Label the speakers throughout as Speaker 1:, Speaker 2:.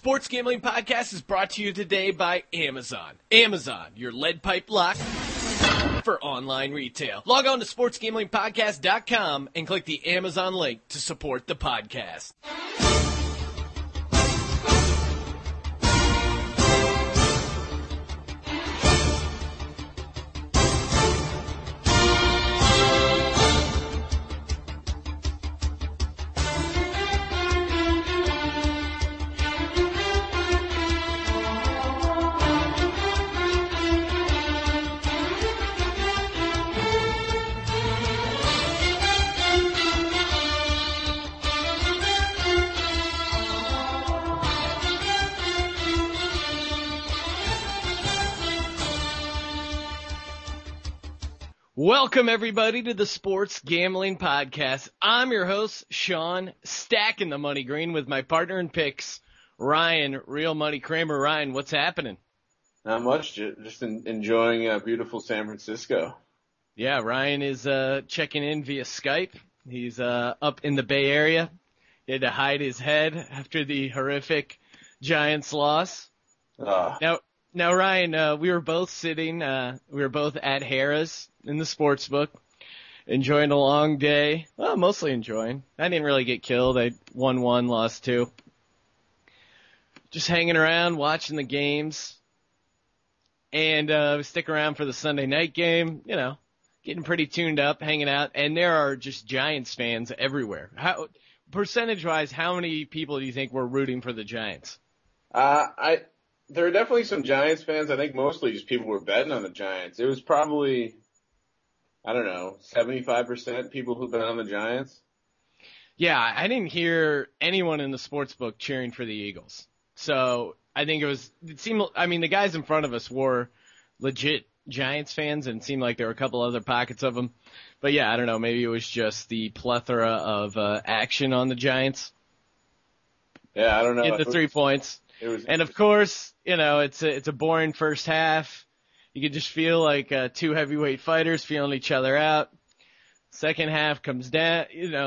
Speaker 1: Sports Gambling Podcast is brought to you today by Amazon. Amazon, your lead pipe lock for online retail. Log on to sportsgamblingpodcast.com and click the Amazon link to support the podcast. Welcome, everybody, to the Sports Gambling Podcast. I'm your host, Sean, stacking the money green with my partner in picks, Ryan, Real Money Kramer. Ryan, what's happening?
Speaker 2: Not much, just enjoying beautiful San Francisco.
Speaker 1: Yeah, Ryan is checking in via Skype. He's up in the Bay Area. He had to hide his head after the horrific Giants loss. Now, Ryan, we were both at Harrah's in the sports book, enjoying a long day. Well, mostly enjoying. I didn't really get killed. I won one, lost two. Just hanging around, watching the games. And we stick around for the Sunday night game, getting pretty tuned up, hanging out. And there are just Giants fans everywhere. Percentage-wise, how many people do you think were rooting for the Giants?
Speaker 2: There are definitely some Giants fans. I think mostly just people were betting on the Giants. It was probably, 75% people who bet on the Giants.
Speaker 1: Yeah, I didn't hear anyone in the sports book cheering for the Eagles. So I think the guys in front of us were legit Giants fans, and it seemed like there were a couple other pockets of them. But yeah, I don't know, maybe it was just the plethora of action on the Giants.
Speaker 2: Yeah, I don't know.
Speaker 1: Get the 3 points. And of course, it's a boring first half. You could just feel like two heavyweight fighters feeling each other out. Second half comes down,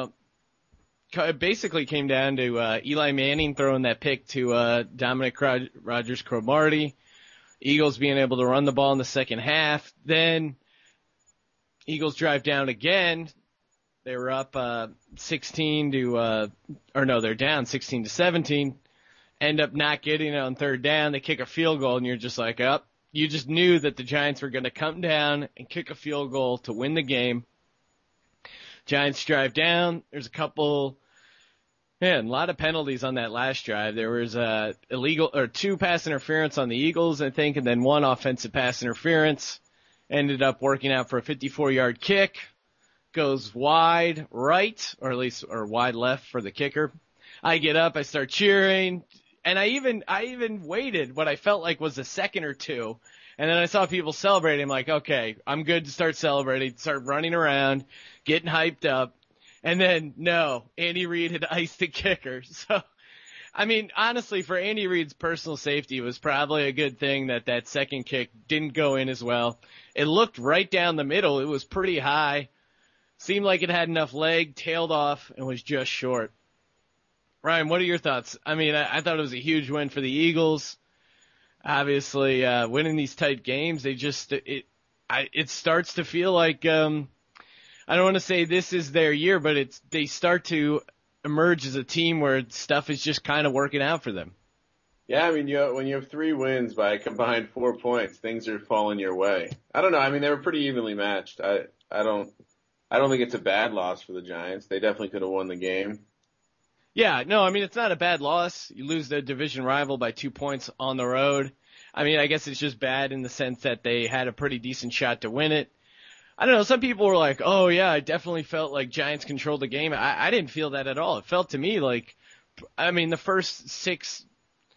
Speaker 1: it basically came down to Eli Manning throwing that pick to Dominic Rodgers-Cromartie. Eagles being able to run the ball in the second half. Then Eagles drive down again. They were up 16 to they're down 16 to 17. End up not getting it on third down. They kick a field goal, and you're just like, you just knew that the Giants were going to come down and kick a field goal to win the game. Giants drive down. There's a lot of penalties on that last drive. There was two pass interference on the Eagles, I think, and then one offensive pass interference. Ended up working out for a 54-yard kick. Goes wide right, or wide left for the kicker. I get up, I start cheering. And I even waited what I felt like was a second or two. And then I saw people celebrating. I'm like, okay, I'm good to start celebrating, start running around, getting hyped up. And then, no, Andy Reid had iced the kicker. So, honestly, for Andy Reid's personal safety, it was probably a good thing that second kick didn't go in as well. It looked right down the middle. It was pretty high. Seemed like it had enough leg, tailed off, and was just short. Ryan, what are your thoughts? I thought it was a huge win for the Eagles. Obviously, winning these tight games, it starts to feel like, I don't want to say this is their year, but they start to emerge as a team where stuff is just kind of working out for them.
Speaker 2: Yeah, when you have 3 wins by a combined 4 points, things are falling your way. I don't know. They were pretty evenly matched. I don't think it's a bad loss for the Giants. They definitely could have won the game.
Speaker 1: Yeah, no, it's not a bad loss. You lose the division rival by 2 points on the road. I guess it's just bad in the sense that they had a pretty decent shot to win it. I don't know, some people were like, oh yeah, I definitely felt like Giants controlled the game. I didn't feel that at all. It felt to me like, the first six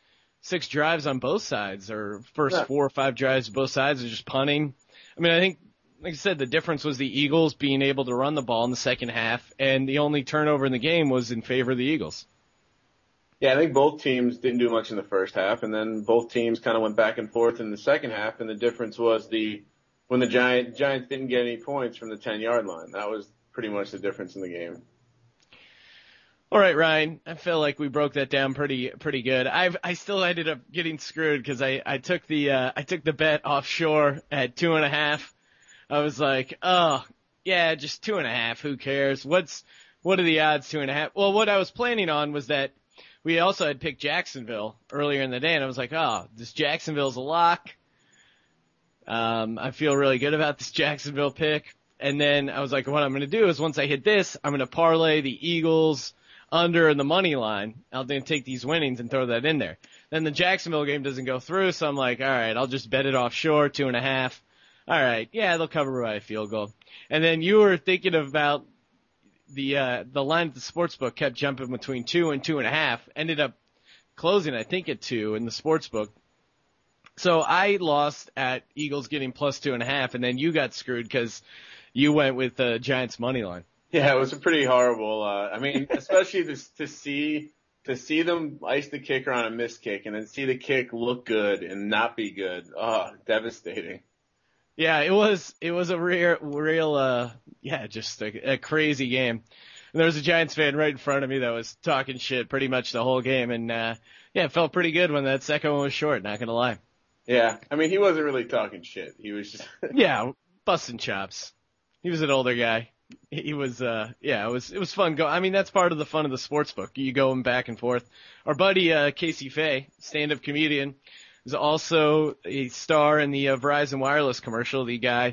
Speaker 1: drives on both sides, or first 4 or 5 drives on both sides are just punting. I think, like I said, the difference was the Eagles being able to run the ball in the second half, and the only turnover in the game was in favor of the Eagles.
Speaker 2: Yeah, I think both teams didn't do much in the first half, and then both teams kind of went back and forth in the second half, and the difference was when the Giants didn't get any points from the 10-yard line. That was pretty much the difference in the game.
Speaker 1: All right, Ryan. I feel like we broke that down pretty good. I still ended up getting screwed because I took the bet offshore at 2.5. I was like, oh yeah, just 2.5. Who cares? What are the odds 2.5? Well, what I was planning on was that we also had picked Jacksonville earlier in the day, and I was like, oh, this Jacksonville's a lock. I feel really good about this Jacksonville pick. And then I was like, what I'm going to do is once I hit this, I'm going to parlay the Eagles under the money line. I'll then take these winnings and throw that in there. Then the Jacksonville game doesn't go through, so I'm like, all right, I'll just bet it offshore, 2.5. All right, yeah, they'll cover by a field goal. And then you were thinking about the line at the sportsbook kept jumping between 2 and 2.5. Ended up closing, I think, at 2 in the sportsbook. So I lost at Eagles getting plus 2.5, and then you got screwed because you went with the Giants money line.
Speaker 2: Yeah, it was a pretty horrible. I mean, especially to see them ice the kicker on a missed kick, and then see the kick look good and not be good. Oh, devastating.
Speaker 1: Yeah, it was a real, just a crazy game. And there was a Giants fan right in front of me that was talking shit pretty much the whole game, and it felt pretty good when that second one was short. Not gonna lie.
Speaker 2: Yeah, I mean, he wasn't really talking shit. He was just
Speaker 1: busting chops. He was an older guy. He was, it was fun. I mean, that's part of the fun of the sports book. You going back and forth. Our buddy, Casey Fay, stand-up comedian, is also a star in the Verizon Wireless commercial. The guy,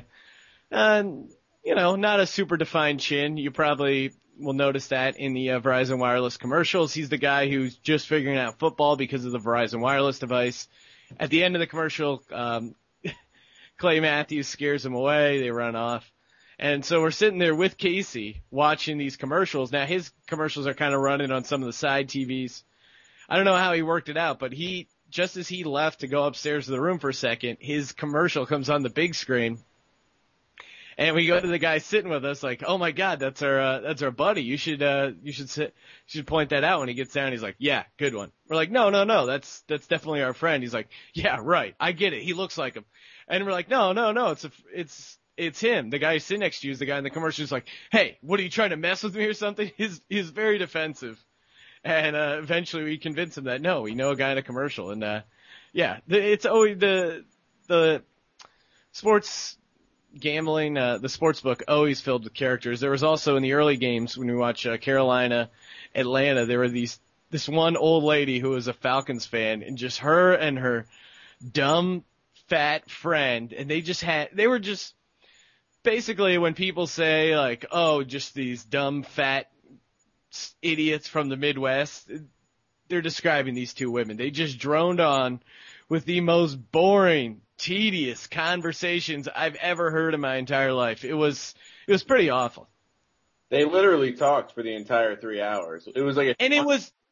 Speaker 1: not a super defined chin. You probably will notice that in the Verizon Wireless commercials. He's the guy who's just figuring out football because of the Verizon Wireless device. At the end of the commercial, Clay Matthews scares him away. They run off. And so we're sitting there with Casey watching these commercials. Now his commercials are kind of running on some of the side TVs. I don't know how he worked it out, but just as he left to go upstairs to the room for a second, his commercial comes on the big screen. And we go to the guy sitting with us like, oh my God, that's our buddy. You should point that out when he gets down. He's like, yeah, good one. We're like, no, that's definitely our friend. He's like, yeah, right. I get it. He looks like him. And we're like, no, it's him. The guy who's sitting next to you is the guy in the commercial who's like, hey, what are you trying to mess with me or something? He's very defensive. And, eventually we convince him that no, we know a guy in a commercial. And, it's always the sports gambling, the sports book always filled with characters. There was also in the early games when we watch Carolina, Atlanta, there were this one old lady who was a Falcons fan, and just her and her dumb fat friend, and they were just basically when people say like, oh, just these dumb fat idiots from the Midwest, they're describing these two women. They just droned on with the most boring, tedious conversations I've ever heard in my entire life. It was pretty awful.
Speaker 2: They literally talked for the entire 3 hours. It was like
Speaker 1: it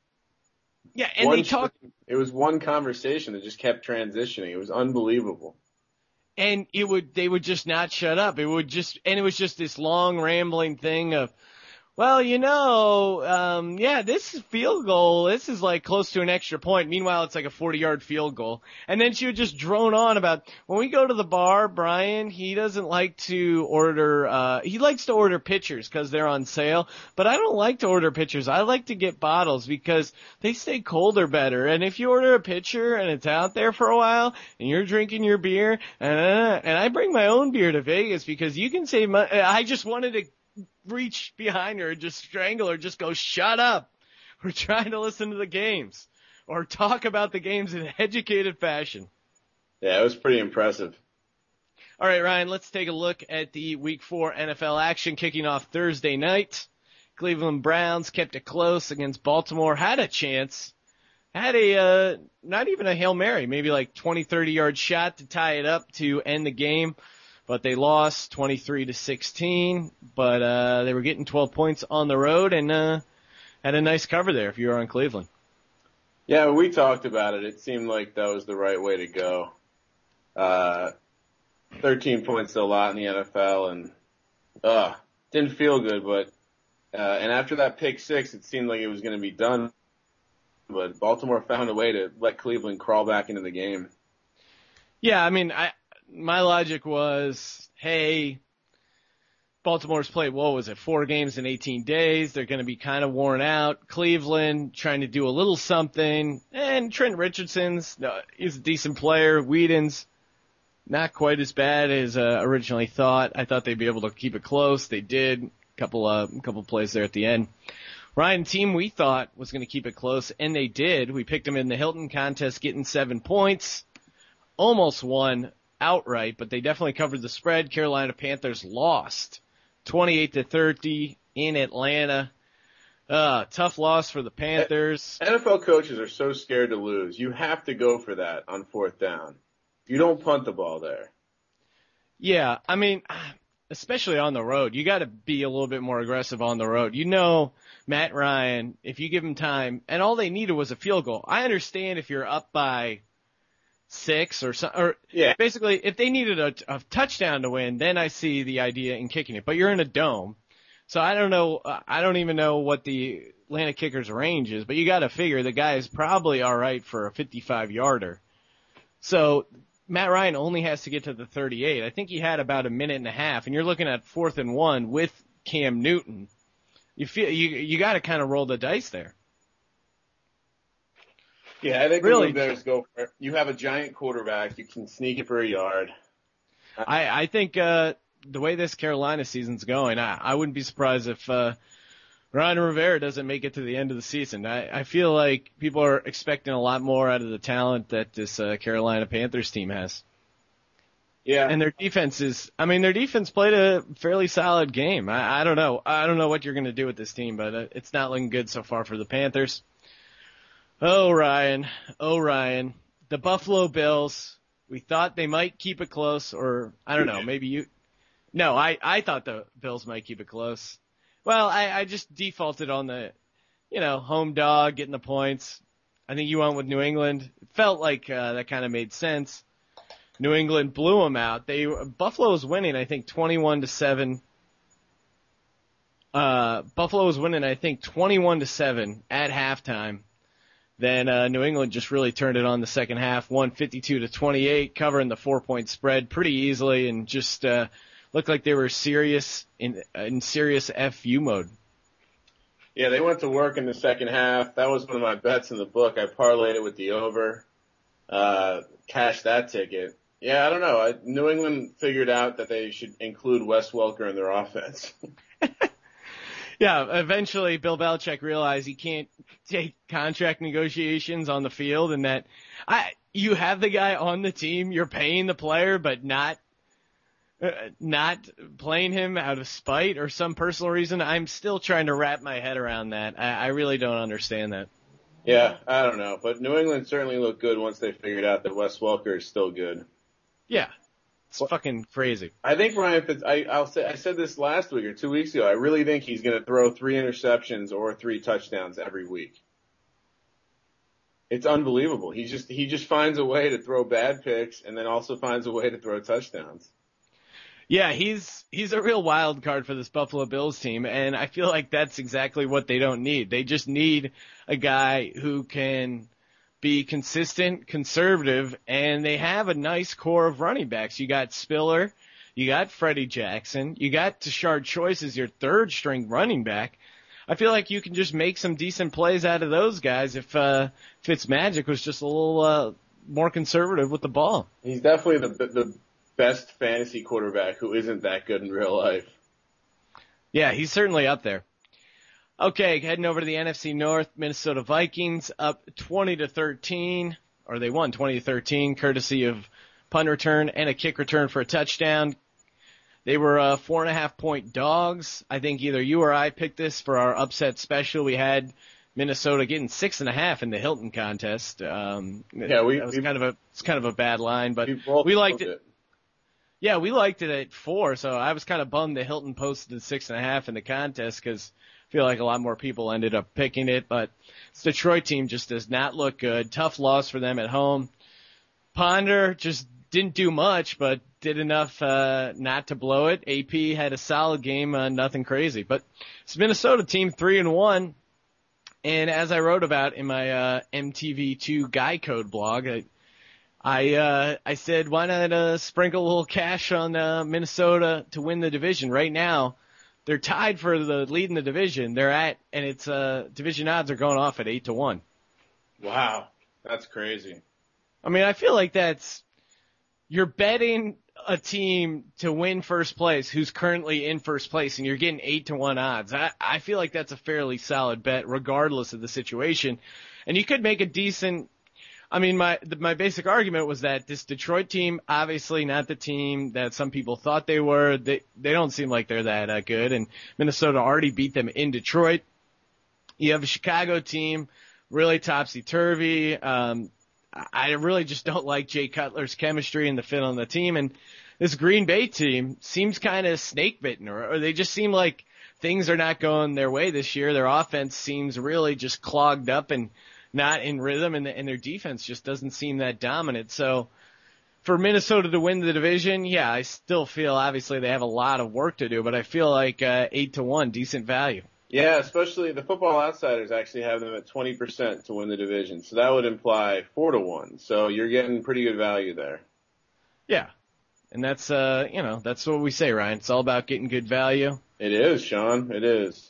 Speaker 1: was
Speaker 2: one conversation that just kept transitioning. It was unbelievable.
Speaker 1: And they would just not shut up. It was just this long rambling thing of, well, this field goal, this is like close to an extra point. Meanwhile, it's like a 40-yard field goal. And then she would just drone on about, when we go to the bar, Brian, he doesn't like to order, he likes to order pitchers because they're on sale, but I don't like to order pitchers. I like to get bottles because they stay colder better. And if you order a pitcher and it's out there for a while and you're drinking your beer, and I bring my own beer to Vegas because you can save money. I just wanted to reach behind her and just strangle her, just go, shut up. We're trying to listen to the games or talk about the games in an educated fashion.
Speaker 2: Yeah, it was pretty impressive.
Speaker 1: All right, Ryan, let's take a look at the Week 4 NFL action kicking off Thursday night. Cleveland Browns kept it close against Baltimore, had a chance, had not even a Hail Mary, maybe like 20, 30-yard shot to tie it up to end the game. But they lost 23-16, but they were getting 12 points on the road and had a nice cover there if you were on Cleveland.
Speaker 2: Yeah, we talked about it. It seemed like that was the right way to go. 13 points is a lot in the NFL, and didn't feel good. But and after that pick six, it seemed like it was going to be done. But Baltimore found a way to let Cleveland crawl back into the game.
Speaker 1: Yeah, I mean, my logic was, hey, Baltimore's played, what was it, 4 games in 18 days. They're going to be kind of worn out. Cleveland trying to do a little something. And Trent Richardson's, he's a decent player. Whedon's not quite as bad as originally thought. I thought they'd be able to keep it close. They did. Couple plays there at the end. Ryan, team we thought was going to keep it close, and they did. We picked them in the Hilton contest, getting 7 points. Almost won outright, but they definitely covered the spread. Carolina Panthers lost 28-30 in Atlanta. Tough loss for the Panthers.
Speaker 2: NFL coaches are so scared to lose. You have to go for that on 4th down. You don't punt the ball there.
Speaker 1: Yeah, I mean, especially on the road, you got to be a little bit more aggressive on the road. You know, Matt Ryan, if you give him time, and all they needed was a field goal. I understand if you're up by 6 or
Speaker 2: yeah.
Speaker 1: Basically, if they needed a touchdown to win, then I see the idea in kicking it. But you're in a dome, so I don't know. I don't even know what the Atlanta kicker's range is, but you got to figure the guy is probably all right for a 55-yarder. So Matt Ryan only has to get to the 38. I think he had about a minute and a half, and you're looking at 4th and 1 with Cam Newton. You feel you got to kind of roll the dice there.
Speaker 2: Yeah, I think
Speaker 1: really
Speaker 2: the move there is go for it. You have a giant quarterback. You can sneak it for a yard.
Speaker 1: I think the way this Carolina season's going, I wouldn't be surprised if Ron Rivera doesn't make it to the end of the season. I feel like people are expecting a lot more out of the talent that this Carolina Panthers team has.
Speaker 2: Yeah.
Speaker 1: And their defense played a fairly solid game. I don't know. I don't know what you're going to do with this team, but it's not looking good so far for the Panthers. Oh, Ryan. The Buffalo Bills, we thought they might keep it close, or I don't know, maybe you. No, I thought the Bills might keep it close. Well, I just defaulted on the, home dog, getting the points. I think you went with New England. It felt like that kind of made sense. New England blew them out. Buffalo was winning, I think, 21-7. Buffalo was winning, I think, 21-7 at halftime. Then New England just really turned it on the second half, won 52-28, covering the 4-point spread pretty easily, and just looked like they were serious in serious FU mode.
Speaker 2: Yeah, they went to work in the second half. That was one of my bets in the book. I parlayed it with the over, cashed that ticket. Yeah, I don't know. New England figured out that they should include Wes Welker in their offense.
Speaker 1: Yeah, eventually Bill Belichick realized he can't take contract negotiations on the field, and that you have the guy on the team, you're paying the player, but not playing him out of spite or some personal reason. I'm still trying to wrap my head around that. I really don't understand that.
Speaker 2: Yeah, I don't know. But New England certainly looked good once they figured out that Wes Welker is still good.
Speaker 1: Yeah. It's fucking crazy.
Speaker 2: I think Ryan I said this last week or 2 weeks ago. I really think he's going to throw 3 interceptions or 3 touchdowns every week. It's unbelievable. He just finds a way to throw bad picks and then also finds a way to throw touchdowns.
Speaker 1: Yeah, he's a real wild card for this Buffalo Bills team, and I feel like that's exactly what they don't need. They just need a guy who can be consistent, conservative, and they have a nice core of running backs. You got Spiller, you got Freddie Jackson, you got Tashard Choice as your third string running back. I feel like you can just make some decent plays out of those guys if Fitzmagic was just a little more conservative with the ball.
Speaker 2: He's definitely the best fantasy quarterback who isn't that good in real life.
Speaker 1: Yeah, he's certainly up there. Okay, heading over to the NFC North, Minnesota Vikings up 20-13, or they won 20-13, courtesy of punt return and a kick return for a touchdown. They were 4.5-point dogs. I think either you or I picked this for our upset special. We had Minnesota getting 6.5 in the Hilton contest. It's kind of a bad line, but we liked it. Yeah, we liked it at 4, so I was kind of bummed that Hilton posted 6.5 in the contest because I feel like a lot more people ended up picking it. But this Detroit team just does not look good. Tough loss for them at home. Ponder just didn't do much, but did enough not to blow it. AP had a solid game, nothing crazy. But it's Minnesota team 3-1, and as I wrote about in my MTV2 Guy Code blog, I said, why not sprinkle a little cash on Minnesota to win the division? Right now, they're tied for the lead in the division. And it's division odds are going off at 8-1.
Speaker 2: Wow, that's crazy.
Speaker 1: I mean, I feel like you're betting a team to win first place who's currently in first place, and you're getting 8-1 odds. I feel like that's a fairly solid bet, regardless of the situation. And you could make a decent. I mean, my basic argument was that this Detroit team, obviously not the team that some people thought they were. They don't seem like they're that good, and Minnesota already beat them in Detroit. You have a Chicago team, really topsy-turvy. I really just don't like Jay Cutler's chemistry and the fit on the team, and this Green Bay team seems kind of snake-bitten, or they just seem like things are not going their way this year. Their offense seems really just clogged up and not in rhythm, and their defense just doesn't seem that dominant. So for Minnesota to win the division, yeah, I still feel obviously they have a lot of work to do, but I feel like 8-1, decent value.
Speaker 2: Yeah, especially the Football Outsiders actually have them at 20% to win the division. So that would imply 4-1. So you're getting pretty good value there.
Speaker 1: Yeah. And that's, that's what we say, Ryan. It's all about getting good value.
Speaker 2: It is, Sean. It is.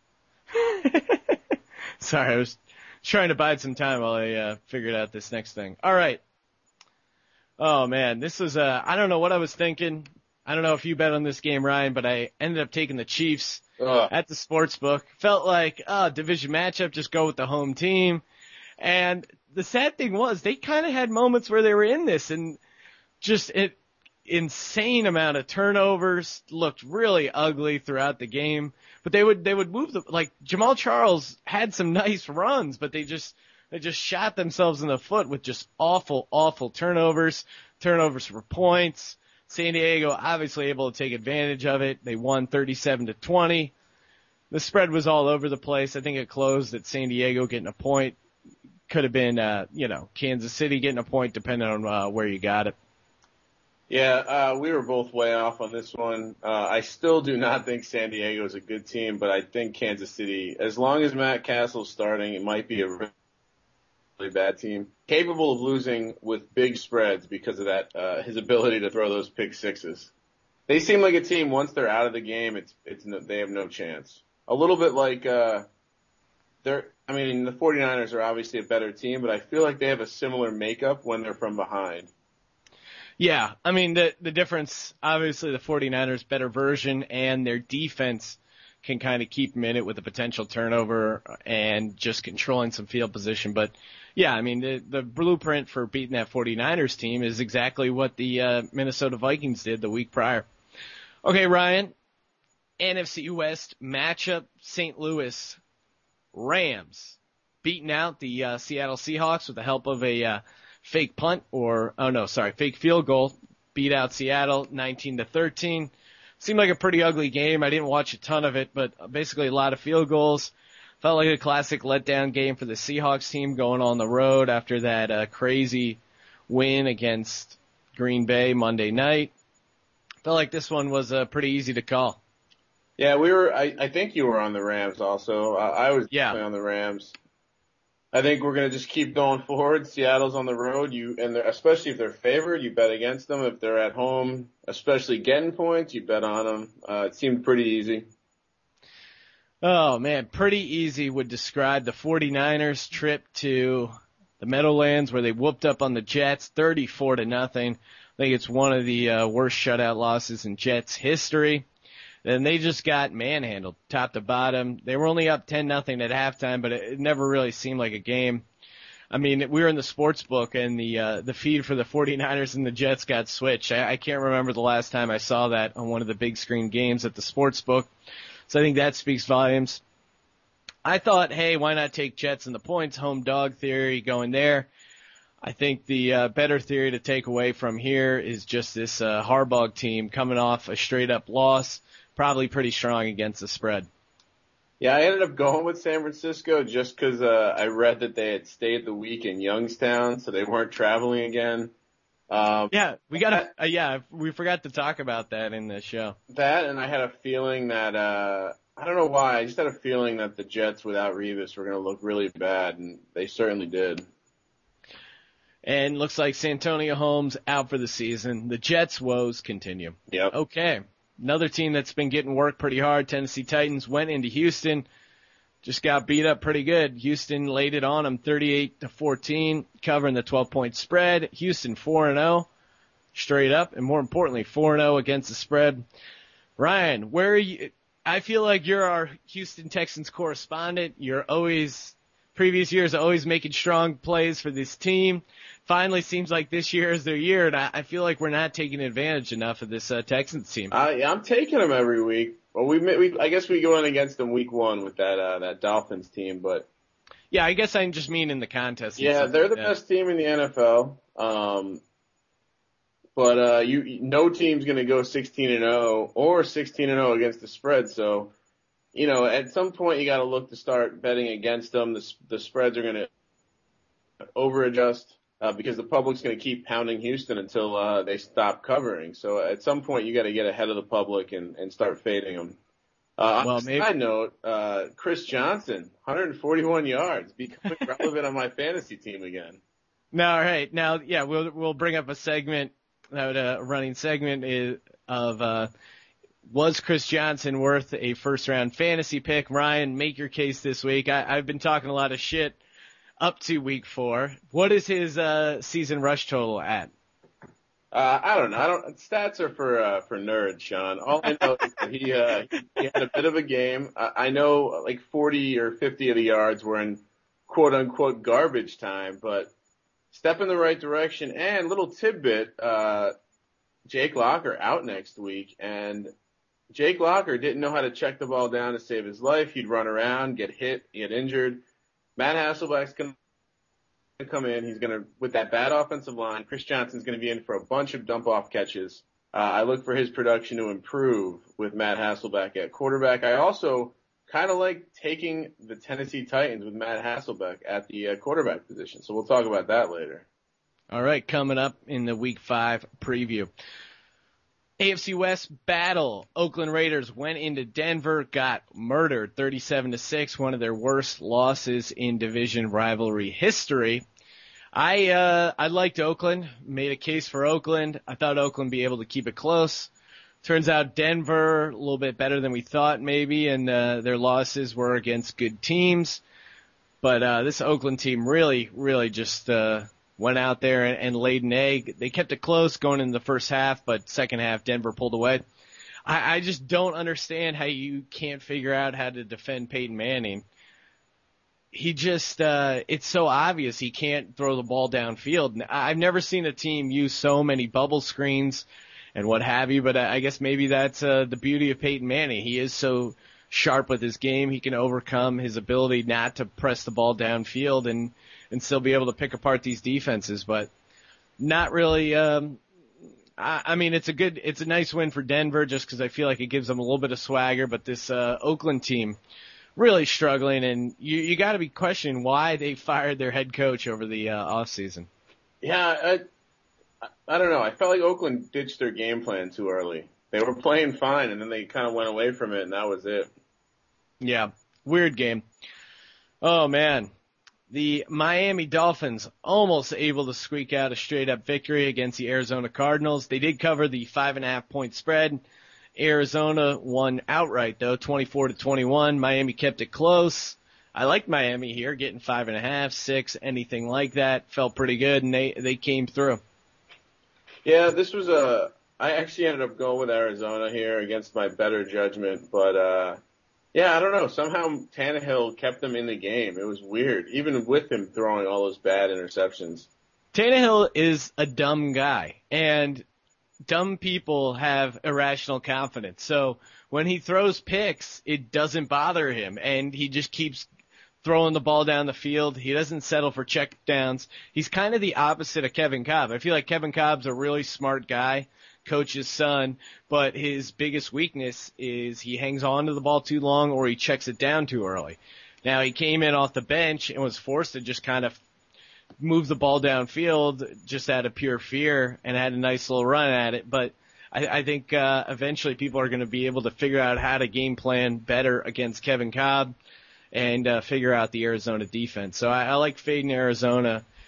Speaker 1: Sorry, I was trying to bide some time while I figured out this next thing. All right. Oh, man, this was I don't know what I was thinking. I don't know if you bet on this game, Ryan, but I ended up taking the Chiefs at the sports book. Felt like, division matchup, just go with the home team. And the sad thing was they kind of had moments where they were in this, and just insane amount of turnovers, looked really ugly throughout the game. But they would move like Jamal Charles had some nice runs, but they just shot themselves in the foot with just awful turnovers for points. San Diego obviously able to take advantage of it. They won 37-20. The spread was all over the place. I think it closed at San Diego getting a point. Could have been, Kansas City getting a point depending on where you got it.
Speaker 2: Yeah, we were both way off on this one. I still do not think San Diego is a good team, but I think Kansas City, as long as Matt Castle's starting, it might be a really bad team, capable of losing with big spreads because of that, his ability to throw those pick sixes. They seem like a team once they're out of the game, they have no chance. A little bit like, the 49ers are obviously a better team, but I feel like they have a similar makeup when they're from behind.
Speaker 1: Yeah, I mean, the difference, obviously the 49ers better version, and their defense can kind of keep them in it with a potential turnover and just controlling some field position. But yeah, I mean, the blueprint for beating that 49ers team is exactly what the Minnesota Vikings did the week prior. Okay, Ryan, NFC West matchup, St. Louis Rams beating out the Seattle Seahawks with the help of a fake field goal. Beat out Seattle 19-13. Seemed like a pretty ugly game. I didn't watch a ton of it, but basically a lot of field goals. Felt like a classic letdown game for the Seahawks team going on the road after that crazy win against Green Bay Monday night. Felt like this one was pretty easy to call.
Speaker 2: Yeah, I think you were on the Rams also. I was definitely on the Rams. I think we're going to just keep going forward. Seattle's on the road, especially if they're favored, you bet against them. If they're at home, especially getting points, you bet on them. It seemed pretty easy.
Speaker 1: Oh, man, pretty easy would describe the 49ers trip to the Meadowlands where they whooped up on the Jets 34-0. I think it's one of the worst shutout losses in Jets history. And they just got manhandled top to bottom. They were only up 10-0 at halftime, but it never really seemed like a game. I mean, we were in the sports book, and the feed for the 49ers and the Jets got switched. I can't remember the last time I saw that on one of the big screen games at the sports book. So I think that speaks volumes. I thought, hey, why not take Jets and the points? Home dog theory going there. I think the better theory to take away from here is just this Harbaugh team coming off a straight-up loss. Probably pretty strong against the spread.
Speaker 2: Yeah, I ended up going with San Francisco just because I read that they had stayed the week in Youngstown, so they weren't traveling again.
Speaker 1: We forgot to talk about that in the show.
Speaker 2: That, and I had a feeling that I don't know why, I just had a feeling that the Jets without Revis were going to look really bad, and they certainly did.
Speaker 1: And looks like Santonio Holmes out for the season. The Jets' woes continue.
Speaker 2: Yep.
Speaker 1: Okay. Another team that's been getting worked pretty hard, Tennessee Titans, went into Houston. Just got beat up pretty good. Houston laid it on them 38-14, covering the 12-point spread. Houston 4-0 straight up, and more importantly, 4-0 against the spread. Ryan, where are you? I feel like you're our Houston Texans correspondent. You're always, previous years, always making strong plays for this team. Finally seems like this year is their year, and I feel like we're not taking advantage enough of this Texans team.
Speaker 2: I'm taking them every week. Well, I guess we go in against them week 1 with that Dolphins team, but
Speaker 1: yeah, I guess I just mean in the contest.
Speaker 2: Yeah, they're the best team in the NFL. But no team's going to go 16-0 or 16-0 against the spread. So, at some point you got to look to start betting against them. The spreads are going to over adjust because the public's going to keep pounding Houston until they stop covering. So at some point you got to get ahead of the public and start fading them. On a side note, Chris Johnson, 141 yards, becoming relevant on my fantasy team again.
Speaker 1: No, all right. Now, yeah, we'll bring up a segment, a running segment of was Chris Johnson worth a first-round fantasy pick? Ryan, make your case this week. I've been talking a lot of shit up to week 4. What is his season rush total at?
Speaker 2: I don't know. Stats are for nerds, Sean. All I know is that he had a bit of a game. I know like 40 or 50 of the yards were in quote unquote garbage time, but step in the right direction. And little tidbit, Jake Locker out next week, and Jake Locker didn't know how to check the ball down to save his life. He'd run around, get hit, get injured. Matt Hasselbeck's going to come in. He's going to, with that bad offensive line, Chris Johnson's going to be in for a bunch of dump-off catches. I look for his production to improve with Matt Hasselbeck at quarterback. I also kind of like taking the Tennessee Titans with Matt Hasselbeck at the quarterback position. So we'll talk about that later.
Speaker 1: All right, coming up in the Week 5 preview. AFC West battle. Oakland Raiders went into Denver, got murdered 37-6, one of their worst losses in division rivalry history. I liked Oakland, made a case for Oakland. I thought Oakland would be able to keep it close. Turns out Denver, a little bit better than we thought maybe, and their losses were against good teams. But this Oakland team really just went out there and laid an egg. They kept it close going into the first half, but second half Denver pulled away. I just don't understand how you can't figure out how to defend Peyton Manning. He just, it's so obvious he can't throw the ball downfield. I've never seen a team use so many bubble screens and what have you, but I guess maybe that's the beauty of Peyton Manning. He is so sharp with his game. He can overcome his ability not to press the ball downfield and still be able to pick apart these defenses, but not really, I mean, it's a nice win for Denver just because I feel like it gives them a little bit of swagger, but this Oakland team really struggling, and you got to be questioning why they fired their head coach over the offseason.
Speaker 2: Yeah, I don't know. I felt like Oakland ditched their game plan too early. They were playing fine, and then they kind of went away from it, and that was it.
Speaker 1: Yeah, weird game. Oh, man. The Miami Dolphins almost able to squeak out a straight-up victory against the Arizona Cardinals. They did cover the 5.5-point spread. Arizona won outright, though, 24-21. Miami kept it close. I liked Miami here, getting 5.5, 6, anything like that. Felt pretty good, and they came through.
Speaker 2: Yeah, I actually ended up going with Arizona here against my better judgment, but yeah, I don't know. Somehow Tannehill kept them in the game. It was weird, even with him throwing all those bad interceptions.
Speaker 1: Tannehill is a dumb guy, and dumb people have irrational confidence. So when he throws picks, it doesn't bother him, and he just keeps throwing the ball down the field. He doesn't settle for check downs. He's kind of the opposite of Kevin Kolb. I feel like Kevin Cobb's a really smart guy, coach's son, but his biggest weakness is he hangs on to the ball too long or he checks it down too early. Now, he came in off the bench and was forced to just kind of move the ball downfield just out of pure fear and had a nice little run at it. But I think eventually people are going to be able to figure out how to game plan better against Kevin Kolb and figure out the Arizona defense. So I like fading Arizona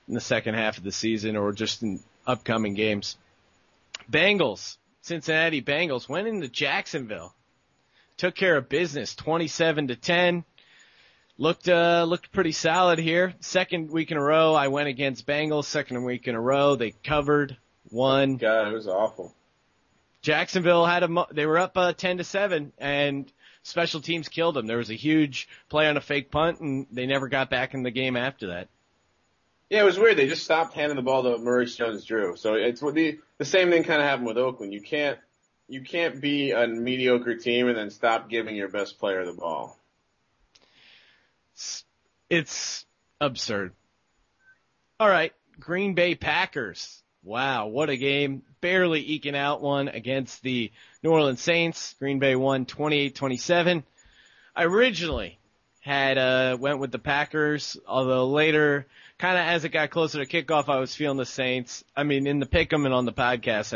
Speaker 1: in the second half of the season or just in upcoming games. Cincinnati Bengals went into Jacksonville, took care of business, 27-10. Looked pretty solid here. Second week in a row, I went against Bengals. Second week in a row, they covered, won.
Speaker 2: God, it was awful.
Speaker 1: Jacksonville they were up 10-7, and special teams killed them. There was a huge play on a fake punt, and they never got back in the game after that.
Speaker 2: Yeah, it was weird. They just stopped handing the ball to Maurice Jones-Drew. So it's the same thing kind of happened with Oakland. You can't be a mediocre team and then stop giving your best player the ball.
Speaker 1: It's absurd. All right, Green Bay Packers. Wow, what a game. Barely eking out one against the New Orleans Saints. Green Bay won 28-27. I originally went with the Packers, although later, kind of as it got closer to kickoff, I was feeling the Saints. I mean, in the pick'em and on the podcast,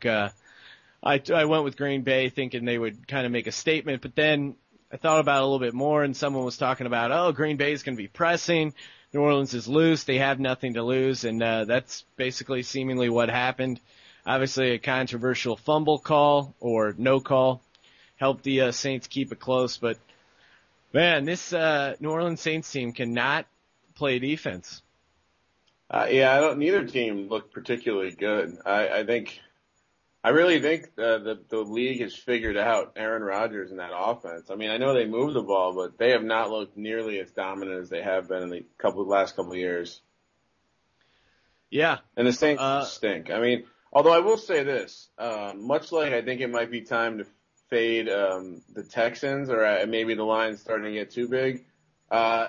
Speaker 1: I went with Green Bay thinking they would kind of make a statement, but then I thought about it a little bit more, and someone was talking about, Green Bay is going to be pressing. New Orleans is loose. They have nothing to lose, and that's basically seemingly what happened. Obviously, a controversial fumble call or no call helped the Saints keep it close, but man, this New Orleans Saints team cannot play defense.
Speaker 2: Neither team looked particularly good. I really think the league has figured out Aaron Rodgers and that offense. I mean, I know they move the ball, but they have not looked nearly as dominant as they have been in the last couple of years.
Speaker 1: Yeah.
Speaker 2: And the Saints stink. I mean, although I will say this, much like I think it might be time to fade the Texans, or maybe the line's starting to get too big, I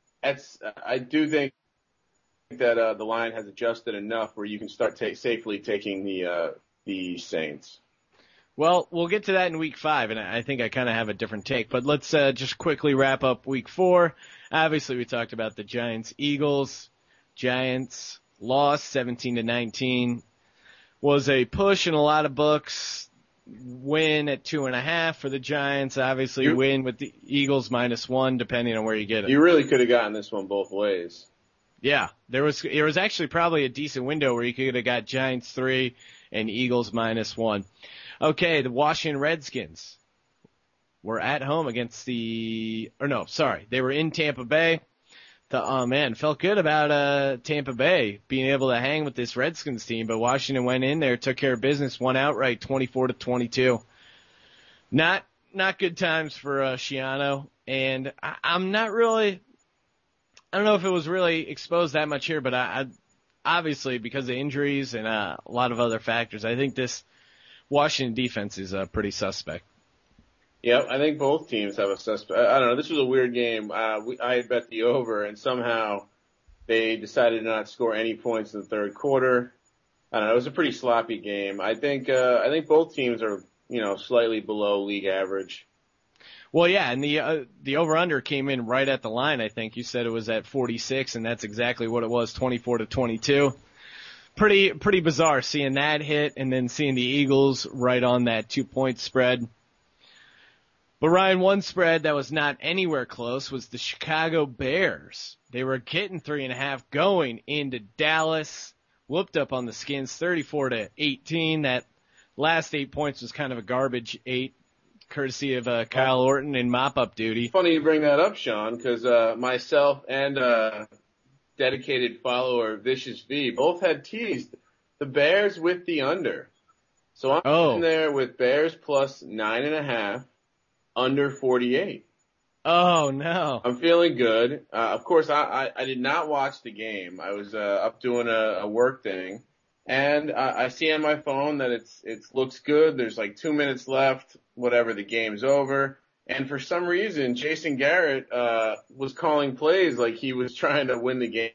Speaker 2: do think that the line has adjusted enough where you can start safely taking the Saints.
Speaker 1: Well, we'll get to that in week 5, and I think I kind of have a different take. But let's just quickly wrap up week 4. Obviously, we talked about the Giants-Eagles. Giants lost 17-19. Was a push in a lot of books. Win at 2.5 for the Giants. Obviously, win with the Eagles -1, depending on where you get it.
Speaker 2: You really could have gotten this one both ways.
Speaker 1: Yeah, there was actually probably a decent window where you could have got Giants 3 and Eagles -1. Okay, the Washington Redskins were at home against they were in Tampa Bay. Felt good about Tampa Bay being able to hang with this Redskins team, but Washington went in there, took care of business, won outright 24-22. Not good times for Schiano, and I'm not really. I don't know if it was really exposed that much here, but I obviously because of injuries and a lot of other factors, I think this Washington defense is pretty suspect.
Speaker 2: Yeah, I think both teams have a suspect. I don't know. This was a weird game. I had bet the over, and somehow they decided to not score any points in the third quarter. I don't know. It was a pretty sloppy game. I think both teams are slightly below league average.
Speaker 1: Well, yeah, and the over-under came in right at the line, I think. You said it was at 46, and that's exactly what it was, 24-22. Pretty bizarre seeing that hit and then seeing the Eagles right on that 2-point spread. But Ryan, one spread that was not anywhere close was the Chicago Bears. They were getting 3.5 going into Dallas, whooped up on the Skins 34-18. That last 8 points was kind of a garbage 8. Courtesy of Kyle Orton in mop-up duty.
Speaker 2: Funny you bring that up, Sean, because myself and dedicated follower Vicious V both had teased the Bears with the under. So I'm in there with Bears plus 9.5, under 48.
Speaker 1: Oh, no.
Speaker 2: I'm feeling good. Of course, I did not watch the game. I was up doing a work thing. And I see on my phone that it looks good. There's like 2 minutes left, whatever, the game's over. And for some reason, Jason Garrett was calling plays like he was trying to win the game,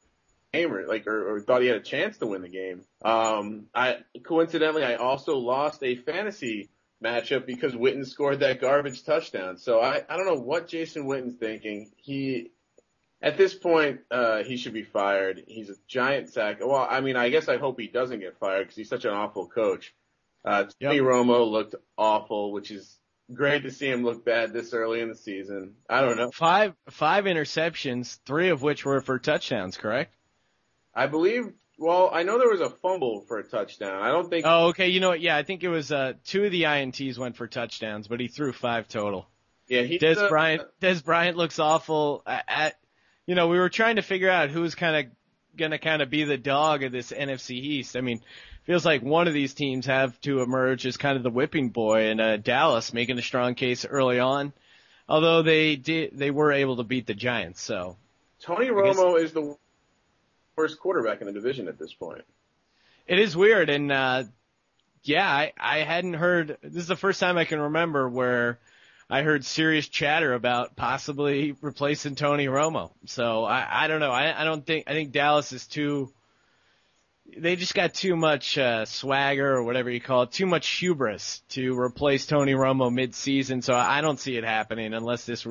Speaker 2: or thought he had a chance to win the game. Coincidentally, I also lost a fantasy matchup because Witten scored that garbage touchdown. So I don't know what Jason Witten's thinking. At this point, he should be fired. He's a giant sack. Well, I mean, I guess I hope he doesn't get fired because he's such an awful coach. Tony Romo looked awful, which is great to see him look bad this early in the season. I don't know.
Speaker 1: Five interceptions, 3 of which were for touchdowns, correct?
Speaker 2: I believe. Well, I know there was a fumble for a touchdown. I don't think.
Speaker 1: Oh, okay. You know what? Yeah, I think it was 2 of the INTs went for touchdowns, but he threw 5 total.
Speaker 2: Yeah,
Speaker 1: Des Bryant looks awful. We were trying to figure out who's gonna be the dog of this NFC East. I mean, feels like one of these teams have to emerge as kind of the whipping boy, and Dallas making a strong case early on. Although they were able to beat the Giants, so.
Speaker 2: Tony Romo is the worst quarterback in the division at this point.
Speaker 1: It is weird, and I hadn't heard. This is the first time I can remember where I heard serious chatter about possibly replacing Tony Romo. So I don't know. I think Dallas is too. They just got too much swagger or whatever you call it, too much hubris to replace Tony Romo mid-season. So I don't see it happening unless this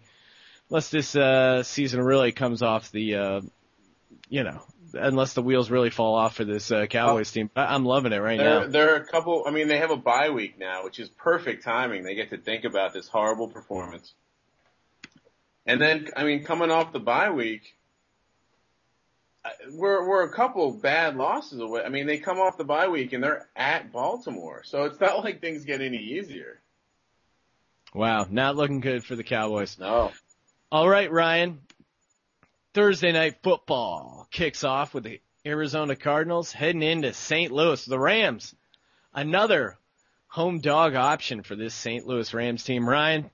Speaker 1: season really comes off the, unless the wheels really fall off for this Cowboys team. I'm loving it right now.
Speaker 2: There are a couple. I mean, they have a bye week now, which is perfect timing. They get to think about this horrible performance, and then coming off the bye week. We're a couple bad losses away. I mean, they come off the bye week and they're at Baltimore, so it's not like things get any easier.
Speaker 1: Wow, not looking good for the Cowboys.
Speaker 2: No.
Speaker 1: All right, Ryan. Thursday night football kicks off with the Arizona Cardinals heading into St. Louis. The Rams, another home dog option for this St. Louis Rams team. Ryan,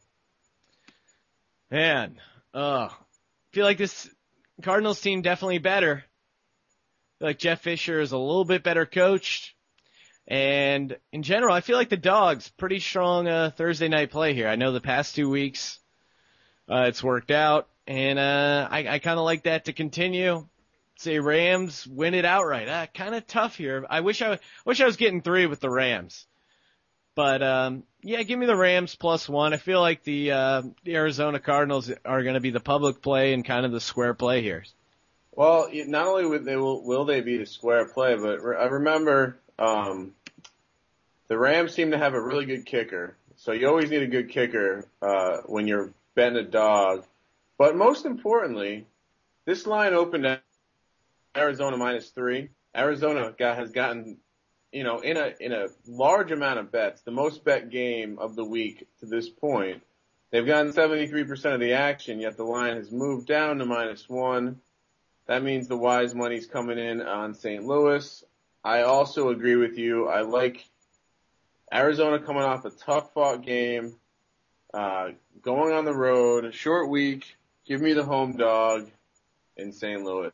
Speaker 1: man, feel like this Cardinals team definitely better. I feel like Jeff Fisher is a little bit better coached. And in general, I feel like the Dogs, pretty strong Thursday night play here. I know the past 2 weeks it's worked out, and I kind of like that to continue. Say Rams win it outright. Kind of tough here. I wish I was getting 3 with the Rams. But give me the Rams +1. I feel like the Arizona Cardinals are going to be the public play and kind of the square play here.
Speaker 2: Well, not only will they be the square play, but I remember the Rams seem to have a really good kicker. So you always need a good kicker when you're betting a dog. But most importantly, this line opened at Arizona -3. Arizona has gotten, in a large amount of bets, the most bet game of the week to this point. They've gotten 73% of the action, yet the line has moved down to -1. That means the wise money's coming in on St. Louis. I also agree with you. I like Arizona coming off a tough-fought game, going on the road, a short week. Give me the home dog in St. Louis.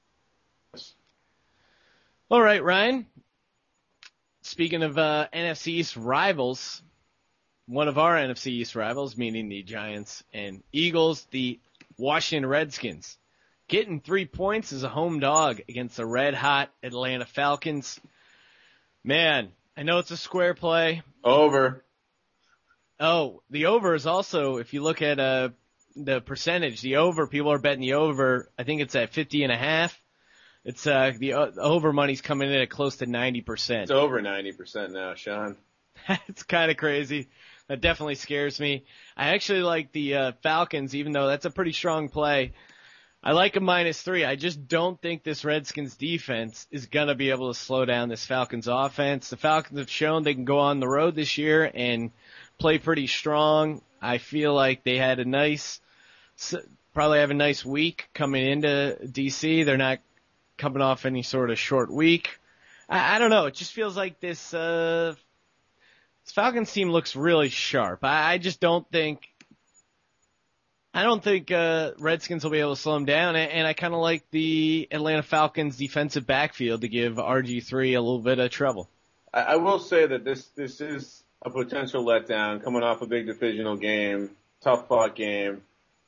Speaker 1: All right, Ryan. Speaking of NFC East rivals, one of our NFC East rivals, meaning the Giants and Eagles, the Washington Redskins, getting 3 points as a home dog against the red-hot Atlanta Falcons. Man, I know it's a square play.
Speaker 2: Over.
Speaker 1: Oh, the over is also, if you look at the percentage, the over, people are betting the over. I think it's at 50.5. It's the over money's coming in at close to 90%.
Speaker 2: It's over 90% now, Sean.
Speaker 1: It's kind of crazy. That definitely scares me. I actually like the Falcons, even though that's a pretty strong play. I like a -3. I just don't think this Redskins defense is going to be able to slow down this Falcons offense. The Falcons have shown they can go on the road this year and play pretty strong. I feel like they had probably have a nice week coming into DC. They're not coming off any sort of short week. I don't know. It just feels like this Falcons team looks really sharp. I just don't think Redskins will be able to slow them down, and I kind of like the Atlanta Falcons defensive backfield to give RG3 a little bit of trouble.
Speaker 2: I will say that this is a potential letdown coming off a big divisional game, tough fought game.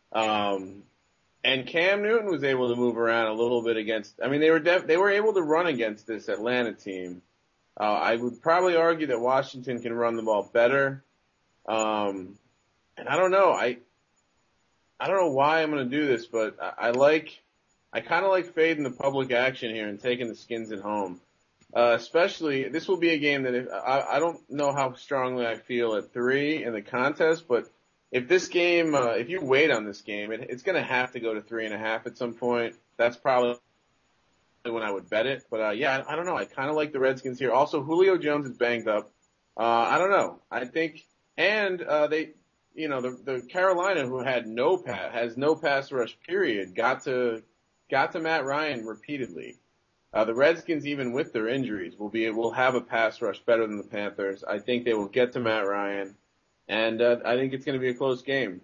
Speaker 2: And Cam Newton was able to move around a little bit against, they were able to run against this Atlanta team. I would probably argue that Washington can run the ball better. And I don't know. I don't know why I'm going to do this, but I kind of like fading the public action here and taking the Skins at home. Especially, this will be a game that I don't know how strongly I feel at 3 in the contest, but if this game, if you wait on this game, it's going to have to go to 3.5 at some point. That's probably when I would bet it. But I don't know. I kind of like the Redskins here. Also, Julio Jones is banged up. I don't know. I think, and the Carolina, who had has no pass rush period, got to Matt Ryan repeatedly. The Redskins, even with their injuries, will have a pass rush better than the Panthers. I think they will get to Matt Ryan, and I think it's going to be a close game.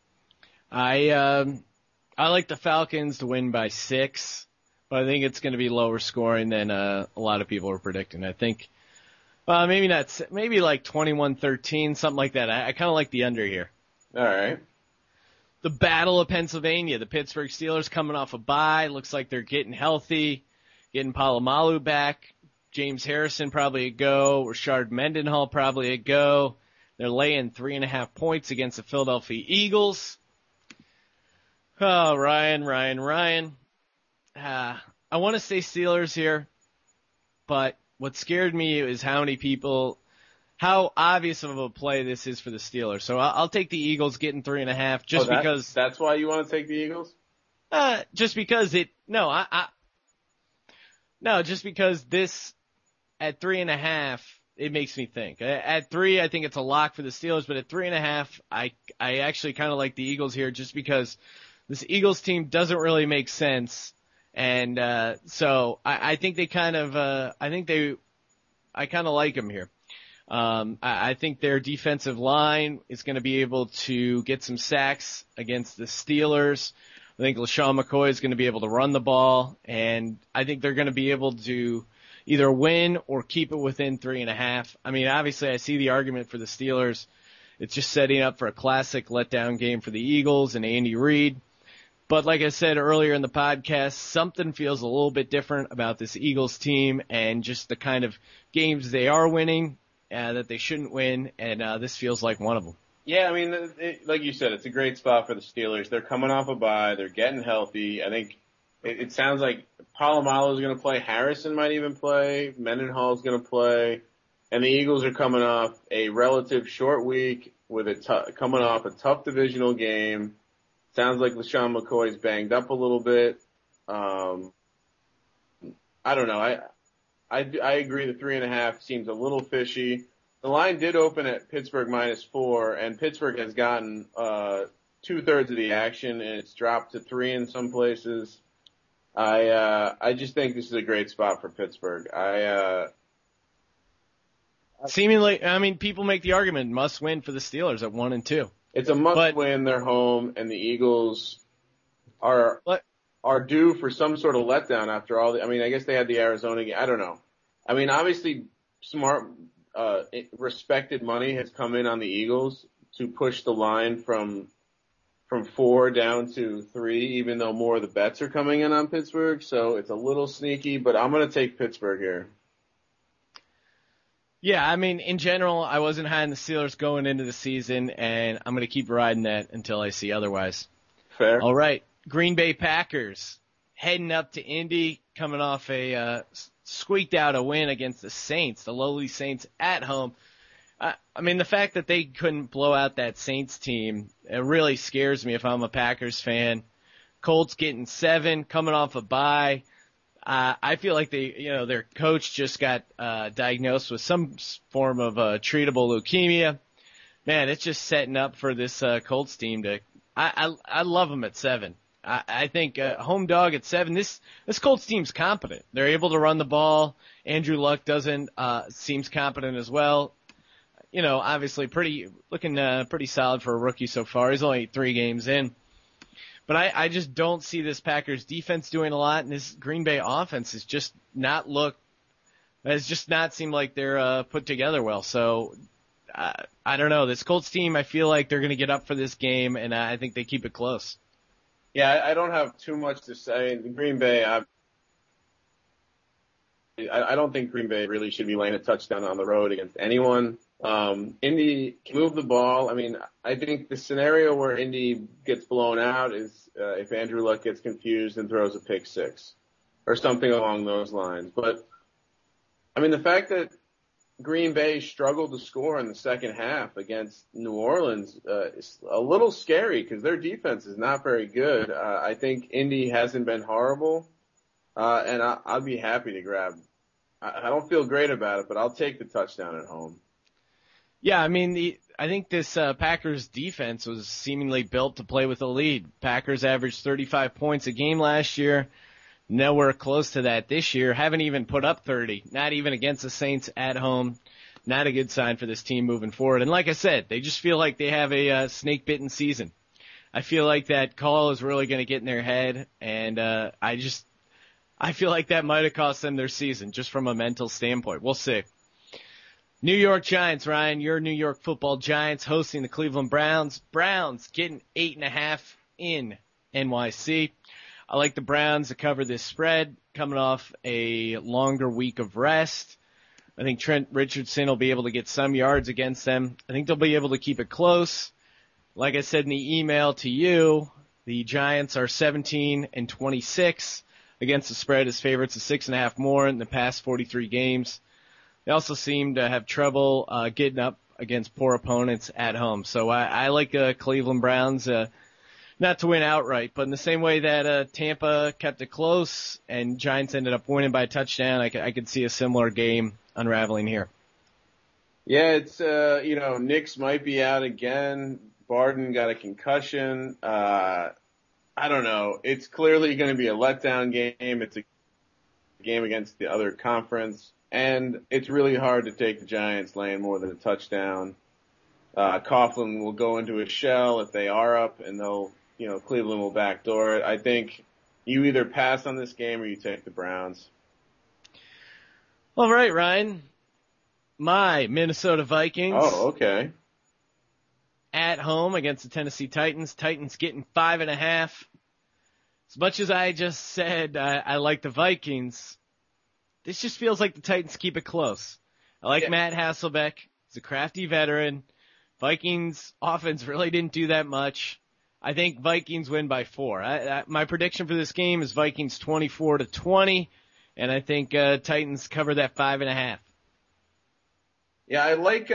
Speaker 1: I like the Falcons to win by 6, but I think it's going to be lower scoring than a lot of people are predicting. I think, maybe not, maybe like 21-13, something like that. I kind of like the under here.
Speaker 2: All right.
Speaker 1: The Battle of Pennsylvania, the Pittsburgh Steelers coming off a bye. Looks like they're getting healthy, getting Palomalu back. James Harrison probably a go. Rashard Mendenhall probably a go. They're laying 3.5 points against the Philadelphia Eagles. Oh, Ryan. I want to say Steelers here, but what scared me is how obvious of a play this is for the Steelers. So I'll take the Eagles getting 3.5 because.
Speaker 2: That's why you want to take the Eagles?
Speaker 1: Just because just because this at 3.5, it makes me think. At 3, I think it's a lock for the Steelers, but at 3.5, I actually kind of like the Eagles here just because this Eagles team doesn't really make sense. And, so I think they kind of, I kind of like them here. I think their defensive line is going to be able to get some sacks against the Steelers. I think LaShawn McCoy is going to be able to run the ball, and I think they're going to be able to either win or keep it within 3.5. I mean, obviously I see the argument for the Steelers. It's just setting up for a classic letdown game for the Eagles and Andy Reid. But like I said earlier in the podcast, something feels a little bit different about this Eagles team and just the kind of games they are winning that they shouldn't win, and this feels like one of them.
Speaker 2: Yeah, I mean, like you said, it's a great spot for the Steelers. They're coming off a bye. They're getting healthy. I think it sounds like Palomalu is going to play. Harrison might even play. Mendenhall is going to play. And the Eagles are coming off a relative short week with coming off a tough divisional game. Sounds like LaShawn McCoy's banged up a little bit. I don't know. I agree the 3.5 seems a little fishy. The line did open at Pittsburgh -4, and Pittsburgh has gotten 2/3 of the action, and it's dropped to 3 in some places. I just think this is a great spot for Pittsburgh.
Speaker 1: Seemingly, I mean, people make the argument must win for the Steelers at 1 and 2.
Speaker 2: It's a must win. They're home, and the Eagles are due for some sort of letdown after all. I mean, I guess they had the Arizona game. I don't know. I mean, obviously, smart, respected money has come in on the Eagles to push the line from 4 down to 3, even though more of the bets are coming in on Pittsburgh. So it's a little sneaky, but I'm going to take Pittsburgh here.
Speaker 1: Yeah, I mean, in general, I wasn't high on the Steelers going into the season, and I'm going to keep riding that until I see otherwise.
Speaker 2: Fair.
Speaker 1: All right, Green Bay Packers heading up to Indy, coming off a squeaked out a win against the Saints, the lowly Saints at home. I mean, the fact that they couldn't blow out that Saints team, it really scares me if I'm a Packers fan. Colts getting 7, coming off a bye. I feel like their coach just got diagnosed with some form of treatable leukemia. Man, it's just setting up for this Colts team to. I love them at 7. I think home dog at 7. This Colts team's competent. They're able to run the ball. Andrew Luck seems competent as well. You know, obviously looking pretty solid for a rookie so far. He's only 3 games in. But I just don't see this Packers defense doing a lot, and this Green Bay offense has just not seemed like they're put together well. So I don't know. This Colts team, I feel like they're going to get up for this game, and I think they keep it close.
Speaker 2: Yeah, I don't have too much to say. Green Bay, I don't think Green Bay really should be laying a touchdown on the road against anyone. Indy can move the ball. I mean, I think the scenario where Indy gets blown out is if Andrew Luck gets confused and throws a pick 6 or something along those lines. But, I mean, the fact that Green Bay struggled to score in the second half against New Orleans is a little scary because their defense is not very good. I think Indy hasn't been horrible. And I'd be happy to grab. I don't feel great about it, but I'll take the touchdown at home.
Speaker 1: Yeah, I mean, I think this Packers defense was seemingly built to play with a lead. Packers averaged 35 points a game last year. Nowhere close to that this year. Haven't even put up 30. Not even against the Saints at home. Not a good sign for this team moving forward. And like I said, they just feel like they have a snake-bitten season. I feel like that call is really going to get in their head, and I feel like that might have cost them their season, just from a mental standpoint. We'll see. New York Giants, Ryan, your New York Football Giants hosting the Cleveland Browns. Browns getting 8.5 in NYC. I like the Browns to cover this spread, coming off a longer week of rest. I think Trent Richardson will be able to get some yards against them. I think they'll be able to keep it close. Like I said in the email to you, the Giants are 17-26 against the spread as favorites of 6.5 more in the past 43 games. They also seem to have trouble getting up against poor opponents at home. So I like Cleveland Browns not to win outright, but in the same way that Tampa kept it close and Giants ended up winning by a touchdown, I could see a similar game unraveling here.
Speaker 2: Yeah, it's Nix might be out again. Barden got a concussion. I don't know. It's clearly going to be a letdown game. It's a game against the other conference, and it's really hard to take the Giants laying more than a touchdown. Coughlin will go into a shell if they are up, and Cleveland will backdoor it. I think you either pass on this game or you take the Browns.
Speaker 1: All right, Ryan. My Minnesota Vikings.
Speaker 2: Oh, okay.
Speaker 1: At home against the Tennessee Titans. Titans getting 5.5. As much as I just said I like the Vikings, this just feels like the Titans keep it close. I like Matt Hasselbeck. He's a crafty veteran. Vikings offense really didn't do that much. I think Vikings win by 4. My prediction for this game is Vikings 24-20, and I think Titans cover that 5.5.
Speaker 2: Yeah, I like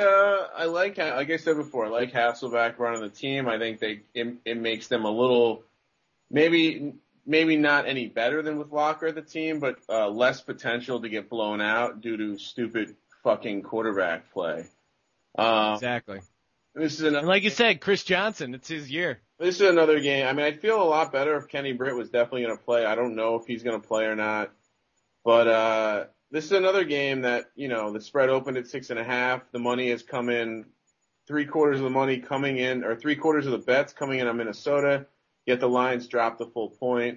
Speaker 2: I said before, I like Hasselbeck running the team. I think it makes them a little, maybe not any better than with Locker at the team, but less potential to get blown out due to stupid fucking quarterback play.
Speaker 1: Exactly. And like you said, Chris Johnson, it's his year.
Speaker 2: This is another game. I mean, I'd feel a lot better if Kenny Britt was definitely going to play. I don't know if he's going to play or not. But this is another game that, the spread opened at 6.5. The money has come in, 3/4 of the money coming in, or 3/4 of the bets coming in on Minnesota, yet the lines dropped the full point.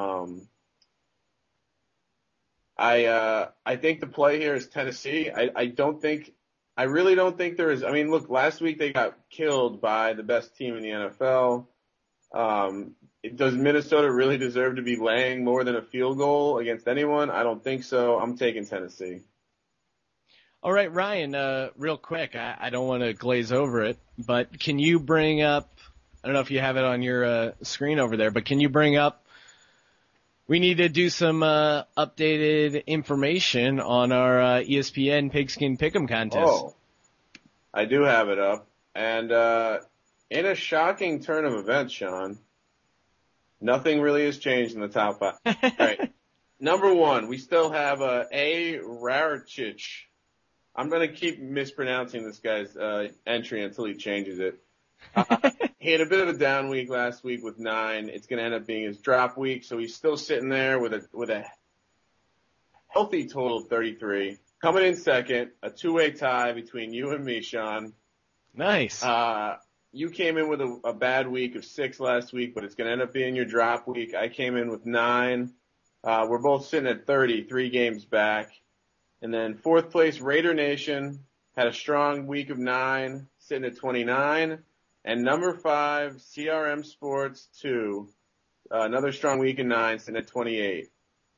Speaker 2: I think the play here is Tennessee. I really don't think there is. I mean, look, last week they got killed by the best team in the NFL. Does Minnesota really deserve to be laying more than a field goal against anyone? I don't think so. I'm taking Tennessee.
Speaker 1: All right, Ryan, real quick, I don't want to glaze over it, but can you bring up, I don't know if you have it on your screen over there, but can you bring up, we need to do some updated information on our ESPN Pigskin Pick'em contest.
Speaker 2: Oh, I do have it up. And in a shocking turn of events, Sean, nothing really has changed in the top 5. All right. Number 1, we still have A. Rarchich. I'm going to keep mispronouncing this guy's entry until he changes it. He had a bit of a down week last week with 9. It's going to end up being his drop week, so he's still sitting there with a healthy total of 33. Coming in second, a 2-way tie between you and me, Sean.
Speaker 1: Nice.
Speaker 2: You came in with a bad week of 6 last week, but it's going to end up being your drop week. I came in with 9. We're both sitting at 30, 3 games back. And then 4th place, Raider Nation, had a strong week of 9, sitting at 29. And number 5, CRM Sports 2, another strong week of 9, sitting at 28.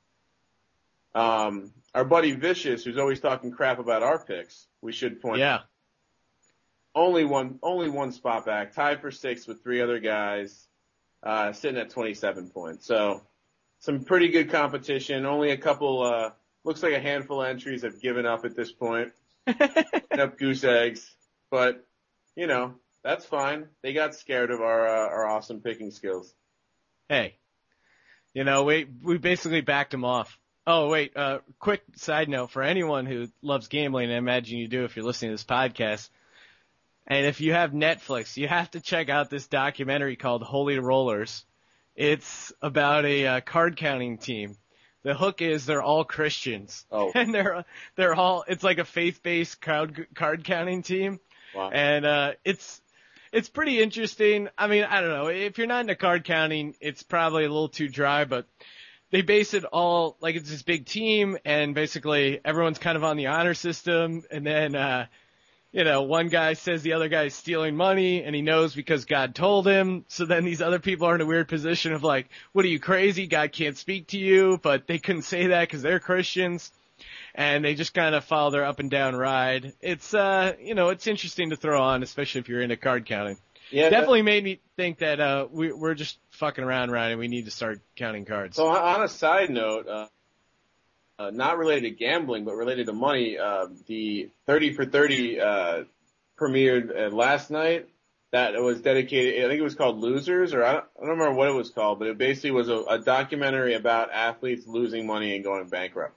Speaker 2: Our buddy Vicious, who's always talking crap about our picks, we should point out. Only one spot back, tied for 6th with 3 other guys, sitting at 27 points. So some pretty good competition. Only a couple, looks like a handful of entries have given up at this point. Up goose eggs. But, that's fine. They got scared of our awesome picking skills.
Speaker 1: Hey, We basically backed him off. Oh, wait, quick side note for anyone who loves gambling, and I imagine you do if you're listening to this podcast. And if you have Netflix, you have to check out this documentary called Holy Rollers. It's about a card counting team. The hook is they're all Christians.
Speaker 2: Oh.
Speaker 1: And they're all, it's like a faith-based card counting team.
Speaker 2: Wow.
Speaker 1: And it's pretty interesting. I mean, I don't know. If you're not into card counting, it's probably a little too dry, but they base it all, like it's this big team, and basically everyone's kind of on the honor system, and then, one guy says the other guy's stealing money, and he knows because God told him, so then these other people are in a weird position of like, what are you, crazy? God can't speak to you, but they couldn't say that because they're Christians, and they just kind of follow their up and down ride. It's, it's interesting to throw on, especially if you're into card counting.
Speaker 2: Yeah,
Speaker 1: definitely made me think that we're just fucking around, Ryan, and we need to start counting cards.
Speaker 2: So on a side note, not related to gambling, but related to money, the 30 for 30 premiered last night. That was dedicated, I think it was called Losers, or I don't remember what it was called, but it basically was a documentary about athletes losing money and going bankrupt.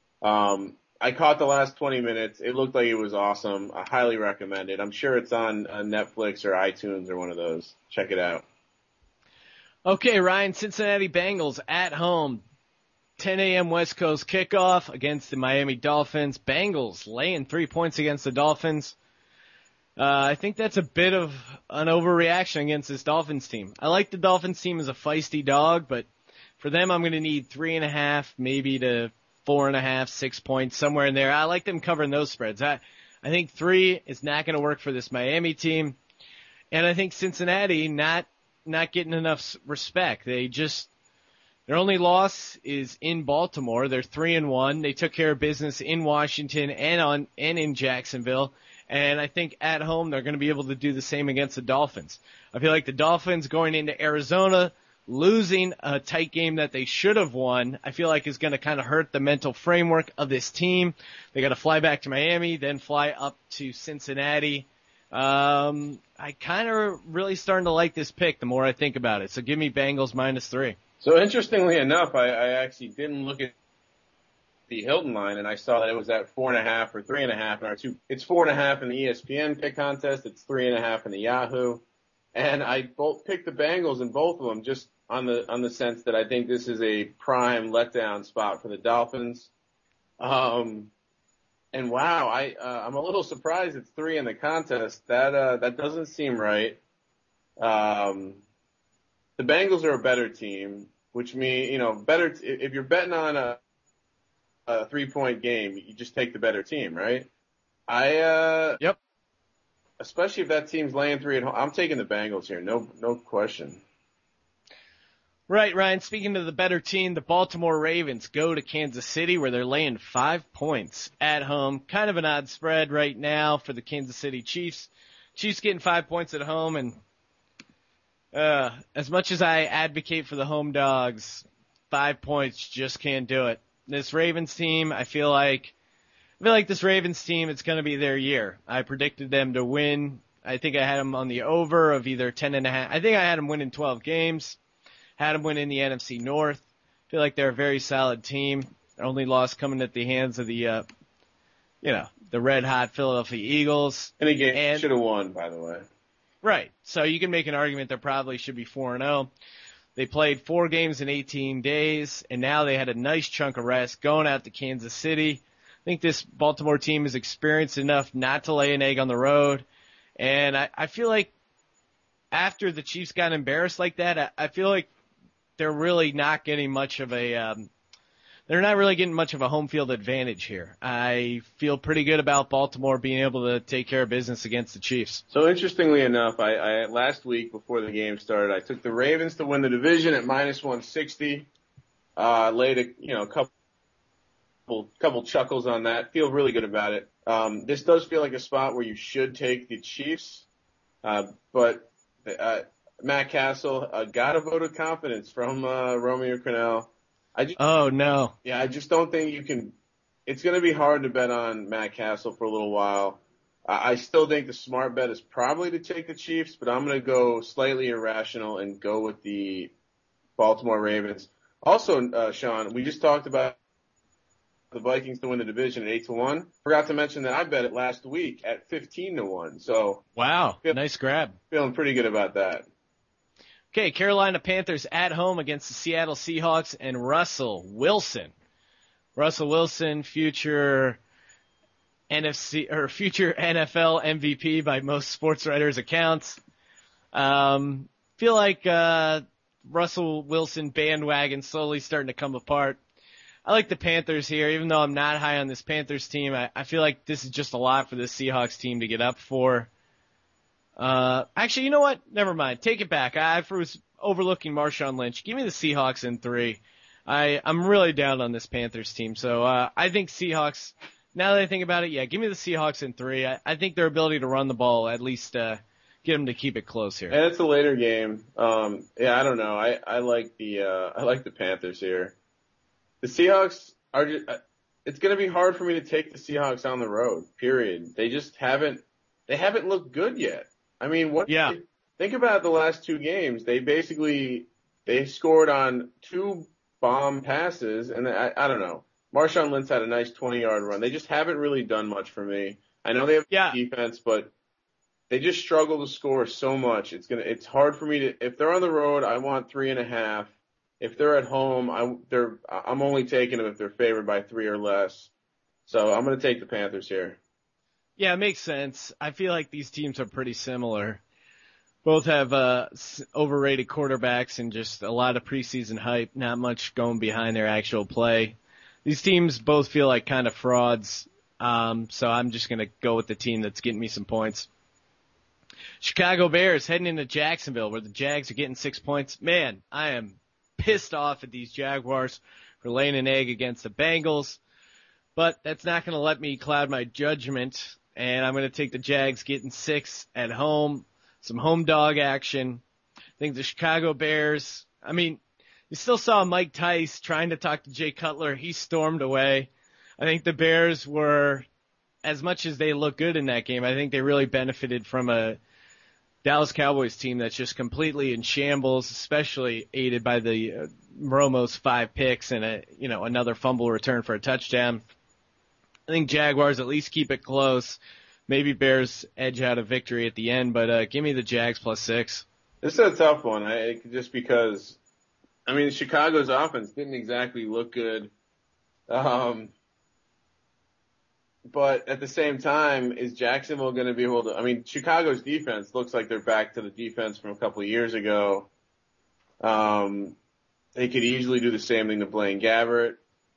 Speaker 2: I caught the last 20 minutes. It looked like it was awesome. I highly recommend it. I'm sure it's on Netflix or iTunes or one of those. Check it out.
Speaker 1: Okay, Ryan, Cincinnati Bengals at home. 10 a.m. West Coast kickoff against the Miami Dolphins. Bengals laying 3 points against the Dolphins. I think that's a bit of an overreaction against this Dolphins team. I like the Dolphins team as a feisty dog, but for them I'm going to need 3.5, maybe to 4.5, 6 points, somewhere in there. I like them covering those spreads. I think 3 is not going to work for this Miami team. And I think Cincinnati not getting enough respect. Their only loss is in Baltimore. They're 3-1. They took care of business in Washington and in Jacksonville. And I think at home they're going to be able to do the same against the Dolphins. I feel like the Dolphins going into Arizona, losing a tight game that they should have won, I feel like is going to kind of hurt the mental framework of this team. They got to fly back to Miami, then fly up to Cincinnati. I kind of really starting to like this pick the more I think about it. So give me Bengals -3.
Speaker 2: So interestingly enough, I actually didn't look at the Hilton line, and I saw that it was at 4.5 or 3.5 in our two. It's 4.5 in the ESPN pick contest. It's 3.5 in the Yahoo. And I picked the Bengals in both of them just on the sense that I think this is a prime letdown spot for the Dolphins. And wow, I'm a little surprised it's 3 in the contest. That doesn't seem right. The Bengals are a better team, which means, better, if you're betting on a 3-point game, you just take the better team, right?
Speaker 1: Yep.
Speaker 2: Especially if that team's laying 3 at home. I'm taking the Bengals here. No question.
Speaker 1: Right, Ryan. Speaking of the better team, the Baltimore Ravens go to Kansas City where they're laying 5 points at home. Kind of an odd spread right now for the Kansas City Chiefs. Chiefs getting 5 points at home, and as much as I advocate for the home dogs, 5 points just can't do it. This Ravens team, I feel like this Ravens team, it's going to be their year. I predicted them to win. I think I had them on the over of either 10.5. I think I had them winning 12 games. Had them win in the NFC North. I feel like they're a very solid team. Their only loss coming at the hands of the red hot Philadelphia Eagles.
Speaker 2: And again, should have won, by the way.
Speaker 1: Right. So you can make an argument they probably should be 4-0. They played 4 games in 18 days, and now they had a nice chunk of rest going out to Kansas City. I think this Baltimore team is experienced enough not to lay an egg on the road. And I feel like after the Chiefs got embarrassed like that, I feel like they're really not getting much of a home field advantage here. I feel pretty good about Baltimore being able to take care of business against the Chiefs.
Speaker 2: So interestingly enough, I last week before the game started, I took the Ravens to win the division at -160. Laid a couple chuckles on that. Feel really good about it. This does feel like a spot where you should take the Chiefs, but Matt Castle got a vote of confidence from Romeo Crennel.
Speaker 1: Oh no!
Speaker 2: Yeah, I just don't think you can. It's going to be hard to bet on Matt Castle for a little while. I still think the smart bet is probably to take the Chiefs, but I'm going to go slightly irrational and go with the Baltimore Ravens. Also, Sean, we just talked about the Vikings to win the division at 8-1. Forgot to mention that I bet it last week at 15-1. So
Speaker 1: wow, nice grab.
Speaker 2: Feeling pretty good about that.
Speaker 1: Okay, Carolina Panthers at home against the Seattle Seahawks and Russell Wilson. Russell Wilson, future future NFL MVP by most sports writers' accounts. Feel like Russell Wilson bandwagon slowly starting to come apart. I like the Panthers here, even though I'm not high on this Panthers team. I feel like this is just a lot for the Seahawks team to get up for. Actually, you know what? Never mind. Take it back. I was overlooking Marshawn Lynch. Give me the Seahawks in 3. I'm really down on this Panthers team. So, I think Seahawks, now that I think about it, yeah, give me the Seahawks in 3. I think their ability to run the ball at least, get them to keep it close here.
Speaker 2: And it's a later game. Yeah, I don't know. I like the Panthers here. The Seahawks are just, it's going to be hard for me to take the Seahawks on the road, period. They just haven't looked good yet. I mean, think about the last 2 games. They scored on 2 bomb passes, and I don't know. Marshawn Lynch had a nice 20-yard run. They just haven't really done much for me. I know they have defense, but they just struggle to score so much. It's hard for me to, if they're on the road, I want 3.5. If they're at home, I'm only taking them if they're favored by 3 or less. So I'm going to take the Panthers here.
Speaker 1: Yeah, it makes sense. I feel like these teams are pretty similar. Both have overrated quarterbacks and just a lot of preseason hype, not much going behind their actual play. These teams both feel like kind of frauds, so I'm just going to go with the team that's getting me some points. Chicago Bears heading into Jacksonville where the Jags are getting 6 points. Man, I am pissed off at these Jaguars for laying an egg against the Bengals, but that's not going to let me cloud my judgment, and I'm going to take the Jags getting 6 at home, some home dog action. I think the Chicago Bears, I mean, you still saw Mike Tice trying to talk to Jay Cutler. He stormed away. I think the Bears were, as much as they look good in that game, I think they really benefited from a Dallas Cowboys team that's just completely in shambles, especially aided by the Romo's 5 picks and another fumble return for a touchdown. I think Jaguars at least keep it close. Maybe Bears edge out a victory at the end, but give me the Jags plus 6.
Speaker 2: This is a tough one, just because, I mean, Chicago's offense didn't exactly look good. But at the same time, is Jacksonville going to be able to, I mean, Chicago's defense looks like they're back to the defense from a couple of years ago. They could easily do the same thing to Blaine Gabbert.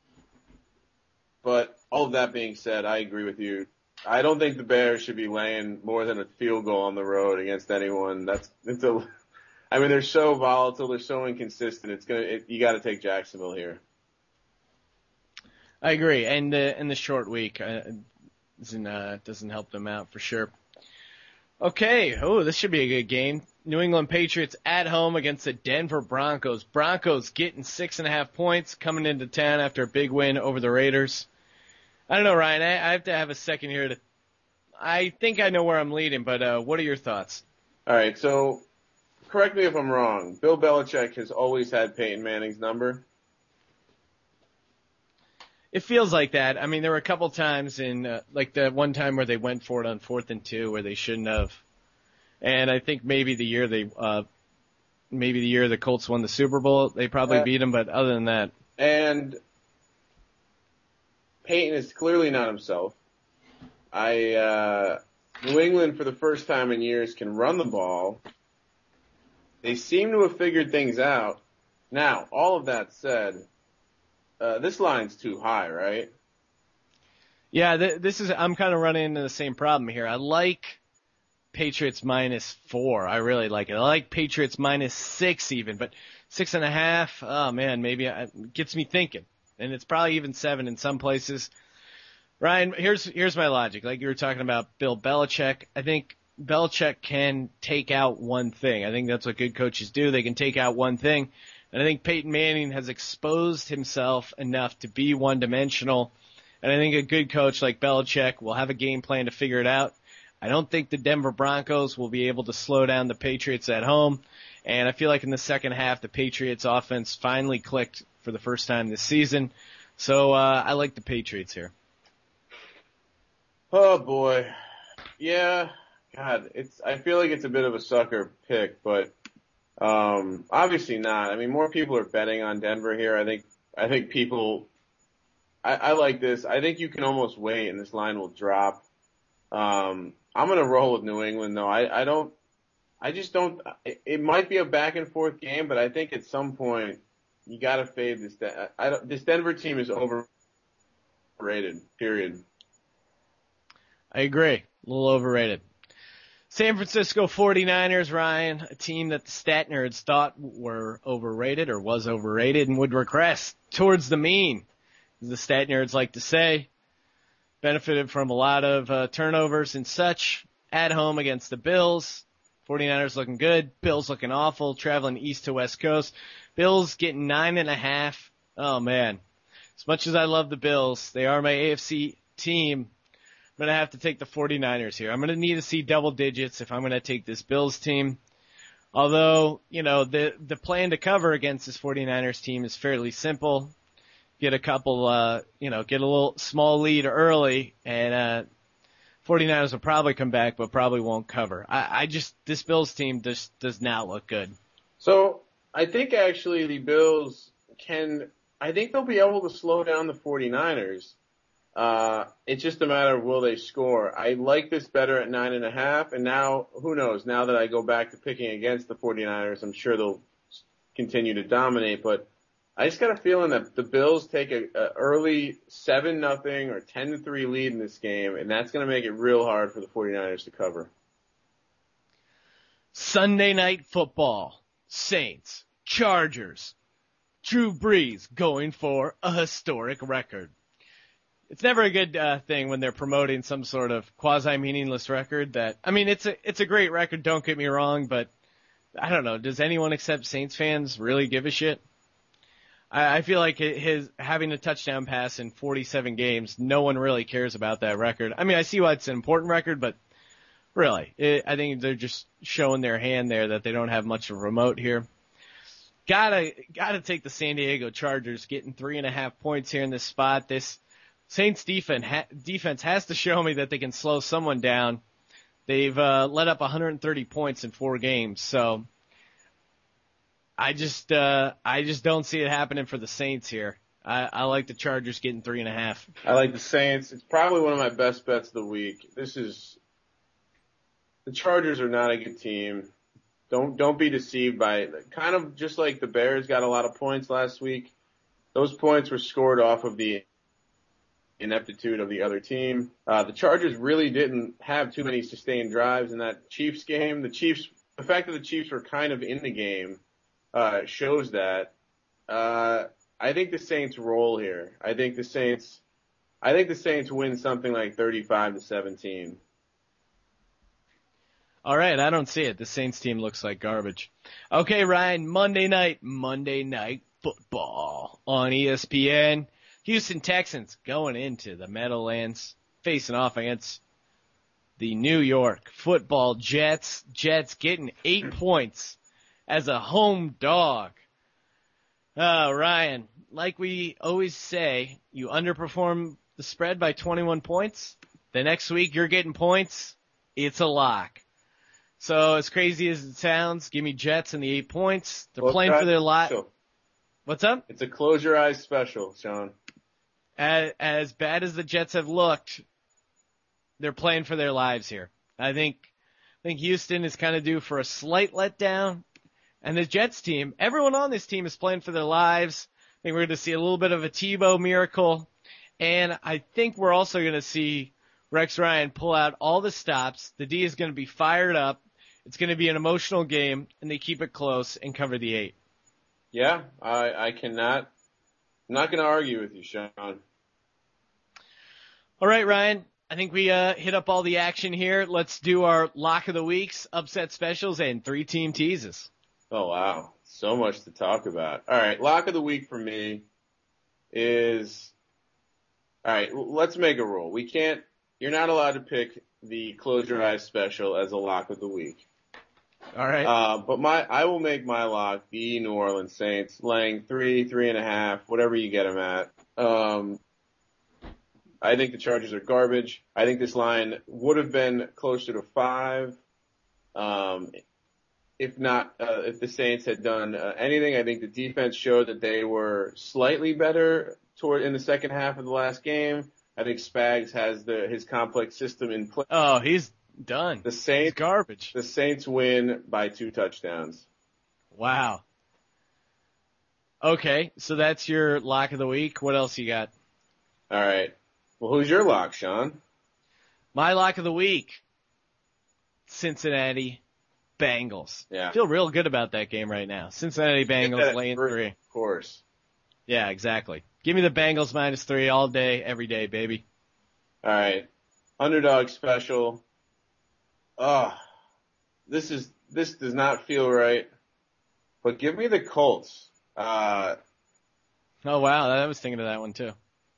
Speaker 2: But all of that being said, I agree with you. I don't think the Bears should be laying more than a field goal on the road against anyone. I mean, they're so volatile, they're so inconsistent. You got to take Jacksonville here.
Speaker 1: I agree, and the short week doesn't help them out for sure. Okay, this should be a good game. New England Patriots at home against the Denver Broncos. Broncos getting 6.5 points coming into town after a big win over the Raiders. I don't know, Ryan. I have to have a second here I think I know where I'm leading, but what are your thoughts?
Speaker 2: All right, so correct me if I'm wrong. Bill Belichick has always had Peyton Manning's number.
Speaker 1: It feels like that. I mean, there were a couple times in, like the one time where they went for it on 4th and 2 where they shouldn't have. And I think maybe the year the Colts won the Super Bowl, they probably beat them, but other than that.
Speaker 2: And Peyton is clearly not himself. New England, for the first time in years, can run the ball. They seem to have figured things out. Now, all of that said, this line's too high, right?
Speaker 1: Yeah, I'm kind of running into the same problem here. I like Patriots -4. I really like it. I like Patriots -6 even, but 6.5, oh man, maybe it gets me thinking. And it's probably even 7 in some places. Ryan, here's my logic. Like you were talking about Bill Belichick. I think Belichick can take out one thing. I think that's what good coaches do. They can take out one thing. And I think Peyton Manning has exposed himself enough to be one-dimensional. And I think a good coach like Belichick will have a game plan to figure it out. I don't think the Denver Broncos will be able to slow down the Patriots at home. And I feel like in the second half, the Patriots offense finally clicked for the first time this season. So I like the Patriots here.
Speaker 2: Oh boy. Yeah. God, I feel like it's a bit of a sucker pick, but obviously not. I mean, more people are betting on Denver here. I think people I like this. I think you can almost wait and this line will drop. I'm gonna roll with New England though. I just don't. It might be a back and forth game, but I think at some point you got to fade this. This Denver team is overrated. Period.
Speaker 1: I agree. A little overrated. San Francisco 49ers, Ryan, a team that the stat nerds thought were overrated or was overrated and would regress towards the mean, as the stat nerds like to say. Benefited from a lot of turnovers and such at home against the Bills. 49ers looking good. Bills looking awful. Traveling east to west coast. Bills getting 9.5. Oh man. As much as I love the Bills, they are my AFC team. I'm going to have to take the 49ers here. I'm going to need to see double digits if I'm going to take this Bills team. Although, the plan to cover against this 49ers team is fairly simple. Get a couple, get a little small lead early, and 49ers will probably come back, but probably won't cover. This Bills team just does not look good.
Speaker 2: So, I think actually the Bills I think they'll be able to slow down the 49ers. It's just a matter of will they score. I like this better at 9.5, and now, who knows, now that I go back to picking against the 49ers, I'm sure they'll continue to dominate, but I just got a feeling that the Bills take a early 7-0 or 10-3 lead in this game, and that's going to make it real hard for the 49ers to cover.
Speaker 1: Sunday Night Football. Saints. Chargers. Drew Brees going for a historic record. It's never a good thing when they're promoting some sort of quasi-meaningless record it's a great record, don't get me wrong, but I don't know, does anyone except Saints fans really give a shit? I feel like his having a touchdown pass in 47 games, no one really cares about that record. I mean, I see why it's an important record, but really, I think they're just showing their hand there that they don't have much of a remote here. Gotta take the San Diego Chargers, getting 3.5 points here in this spot. This Saints defense has to show me that they can slow someone down. They've let up 130 points in 4 games, so I just don't see it happening for the Saints here. I like the Chargers getting 3.5.
Speaker 2: I like the Saints. It's probably one of my best bets of the week. The Chargers are not a good team. Don't be deceived by kind of just like the Bears got a lot of points last week. Those points were scored off of the ineptitude of the other team. The Chargers really didn't have too many sustained drives in that Chiefs game. The fact that the Chiefs were kind of in the game, shows that. I think the Saints roll here. I think the Saints win something like 35-17.
Speaker 1: All right, I don't see it. The Saints team looks like garbage. Okay, Ryan, Monday night football on ESPN. Houston Texans going into the Meadowlands, facing off against the New York Football Jets. Jets getting 8 points as a home dog. Ryan, like we always say, you underperform the spread by 21 points. The next week you're getting points. It's a lock. So as crazy as it sounds, give me Jets and the 8 points. They're playing for their life. What's up?
Speaker 2: It's a close your eyes special, Sean.
Speaker 1: As bad as the Jets have looked, they're playing for their lives here. I think Houston is kind of due for a slight letdown. And the Jets team, everyone on this team is playing for their lives. I think we're going to see a little bit of a Tebow miracle. And I think we're also going to see Rex Ryan pull out all the stops. The D is going to be fired up. It's going to be an emotional game, and they keep it close and cover the 8.
Speaker 2: Yeah, I'm not going to argue with you, Sean.
Speaker 1: All right, Ryan. I think we hit up all the action here. Let's do our lock of the weeks, upset specials, and 3-team teases.
Speaker 2: Oh, wow. So much to talk about. All right, lock of the week for me is – all right, let's make a rule. You're not allowed to pick the Close Your Eyes special as a lock of the week.
Speaker 1: All right.
Speaker 2: But I will make my lock the New Orleans Saints, laying 3.5, whatever you get them at. I think the Chargers are garbage. I think this line would have been closer to 5. If the Saints had done anything. I think the defense showed that they were slightly better in the second half of the last game. I think Spags has his complex system in place.
Speaker 1: Oh, he's done. He's garbage.
Speaker 2: The Saints win by 2 touchdowns.
Speaker 1: Wow. Okay, so that's your lock of the week. What else you got?
Speaker 2: All right. Well, who's your lock, Sean?
Speaker 1: My lock of the week, Cincinnati Bengals.
Speaker 2: Yeah.
Speaker 1: Feel real good about that game right now. Cincinnati Bengals laying 3.
Speaker 2: Of course.
Speaker 1: Yeah, exactly. Give me the Bengals -3 all day, every day, baby.
Speaker 2: All right. Underdog special. This does not feel right. But give me the Colts.
Speaker 1: Oh wow, I was thinking of that one too.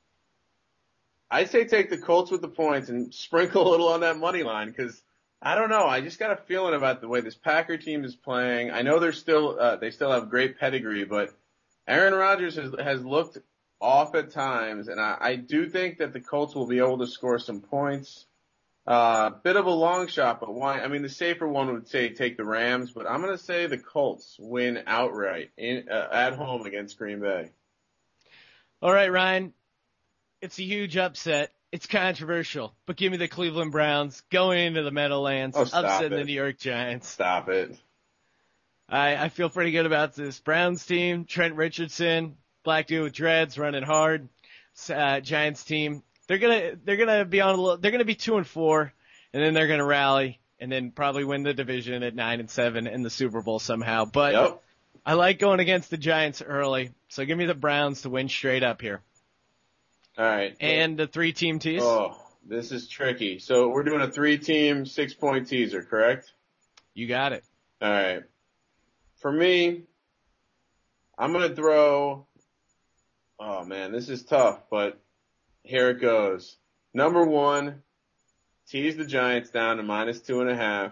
Speaker 2: I say take the Colts with the points and sprinkle a little on that money line because I don't know. I just got a feeling about the way this Packer team is playing. I know they still have great pedigree, but Aaron Rodgers has looked off at times, and I do think that the Colts will be able to score some points. Bit of a long shot, but why? I mean, the safer one would say take the Rams, but I'm going to say the Colts win outright at home against Green Bay.
Speaker 1: All right, Ryan. It's a huge upset. It's controversial, but give me the Cleveland Browns going into the Meadowlands, upsetting the New York Giants.
Speaker 2: Stop it.
Speaker 1: I feel pretty good about this Browns team. Trent Richardson, black dude with dreads, running hard. Giants team. They're gonna be they're gonna be 2-4, and then they're gonna rally, and then probably win the division at 9-7 in the Super Bowl somehow. But
Speaker 2: yep.
Speaker 1: I like going against the Giants early, so give me the Browns to win straight up here.
Speaker 2: All right.
Speaker 1: And the 3-team tease.
Speaker 2: Oh, this is tricky. So we're doing a 3-team 6-point teaser, correct?
Speaker 1: You got it.
Speaker 2: All right. For me, I'm going to throw, oh man, this is tough, but here it goes. Number 1, tease the Giants down to -2.5.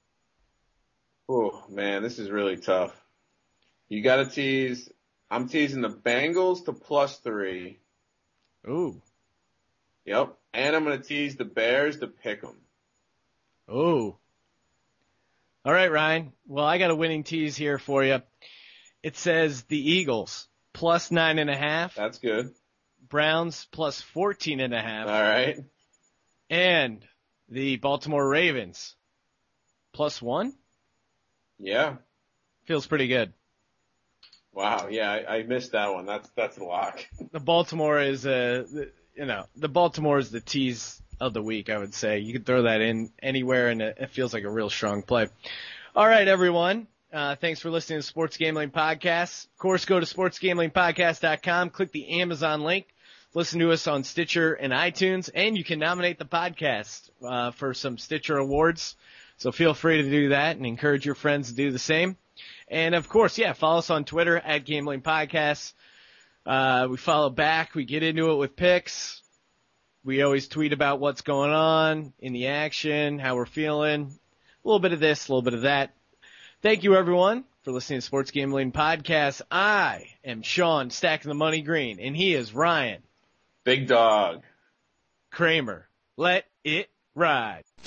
Speaker 2: Oh man, this is really tough. You got to tease, I'm teasing the Bengals to +3.
Speaker 1: Ooh.
Speaker 2: Yep. And I'm going to tease the Bears to pick them.
Speaker 1: Ooh. All right, Ryan. Well, I got a winning tease here for you. It says the Eagles +9.5.
Speaker 2: That's good.
Speaker 1: Browns +14.5.
Speaker 2: All right.
Speaker 1: And the Baltimore Ravens +1.
Speaker 2: Yeah.
Speaker 1: Feels pretty good.
Speaker 2: Wow. Yeah, I missed that one. That's a lock.
Speaker 1: The Baltimore is the Baltimore is the tease of the week, I would say. You could throw that in anywhere, and it feels like a real strong play. All right, everyone. Thanks for listening to Sports Gambling Podcast. Of course, go to sportsgamblingpodcast.com, click the Amazon link, listen to us on Stitcher and iTunes, and you can nominate the podcast for some Stitcher awards. So feel free to do that and encourage your friends to do the same. And of course, follow us on Twitter at Gambling Podcasts. We follow back. We get into it with picks. We always tweet about what's going on in the action, how we're feeling. A little bit of this, a little bit of that. Thank you, everyone, for listening to Sports Gambling Podcast. I am Sean, stacking the money green, and he is Ryan.
Speaker 2: Big Dog.
Speaker 1: Kramer. Let it ride.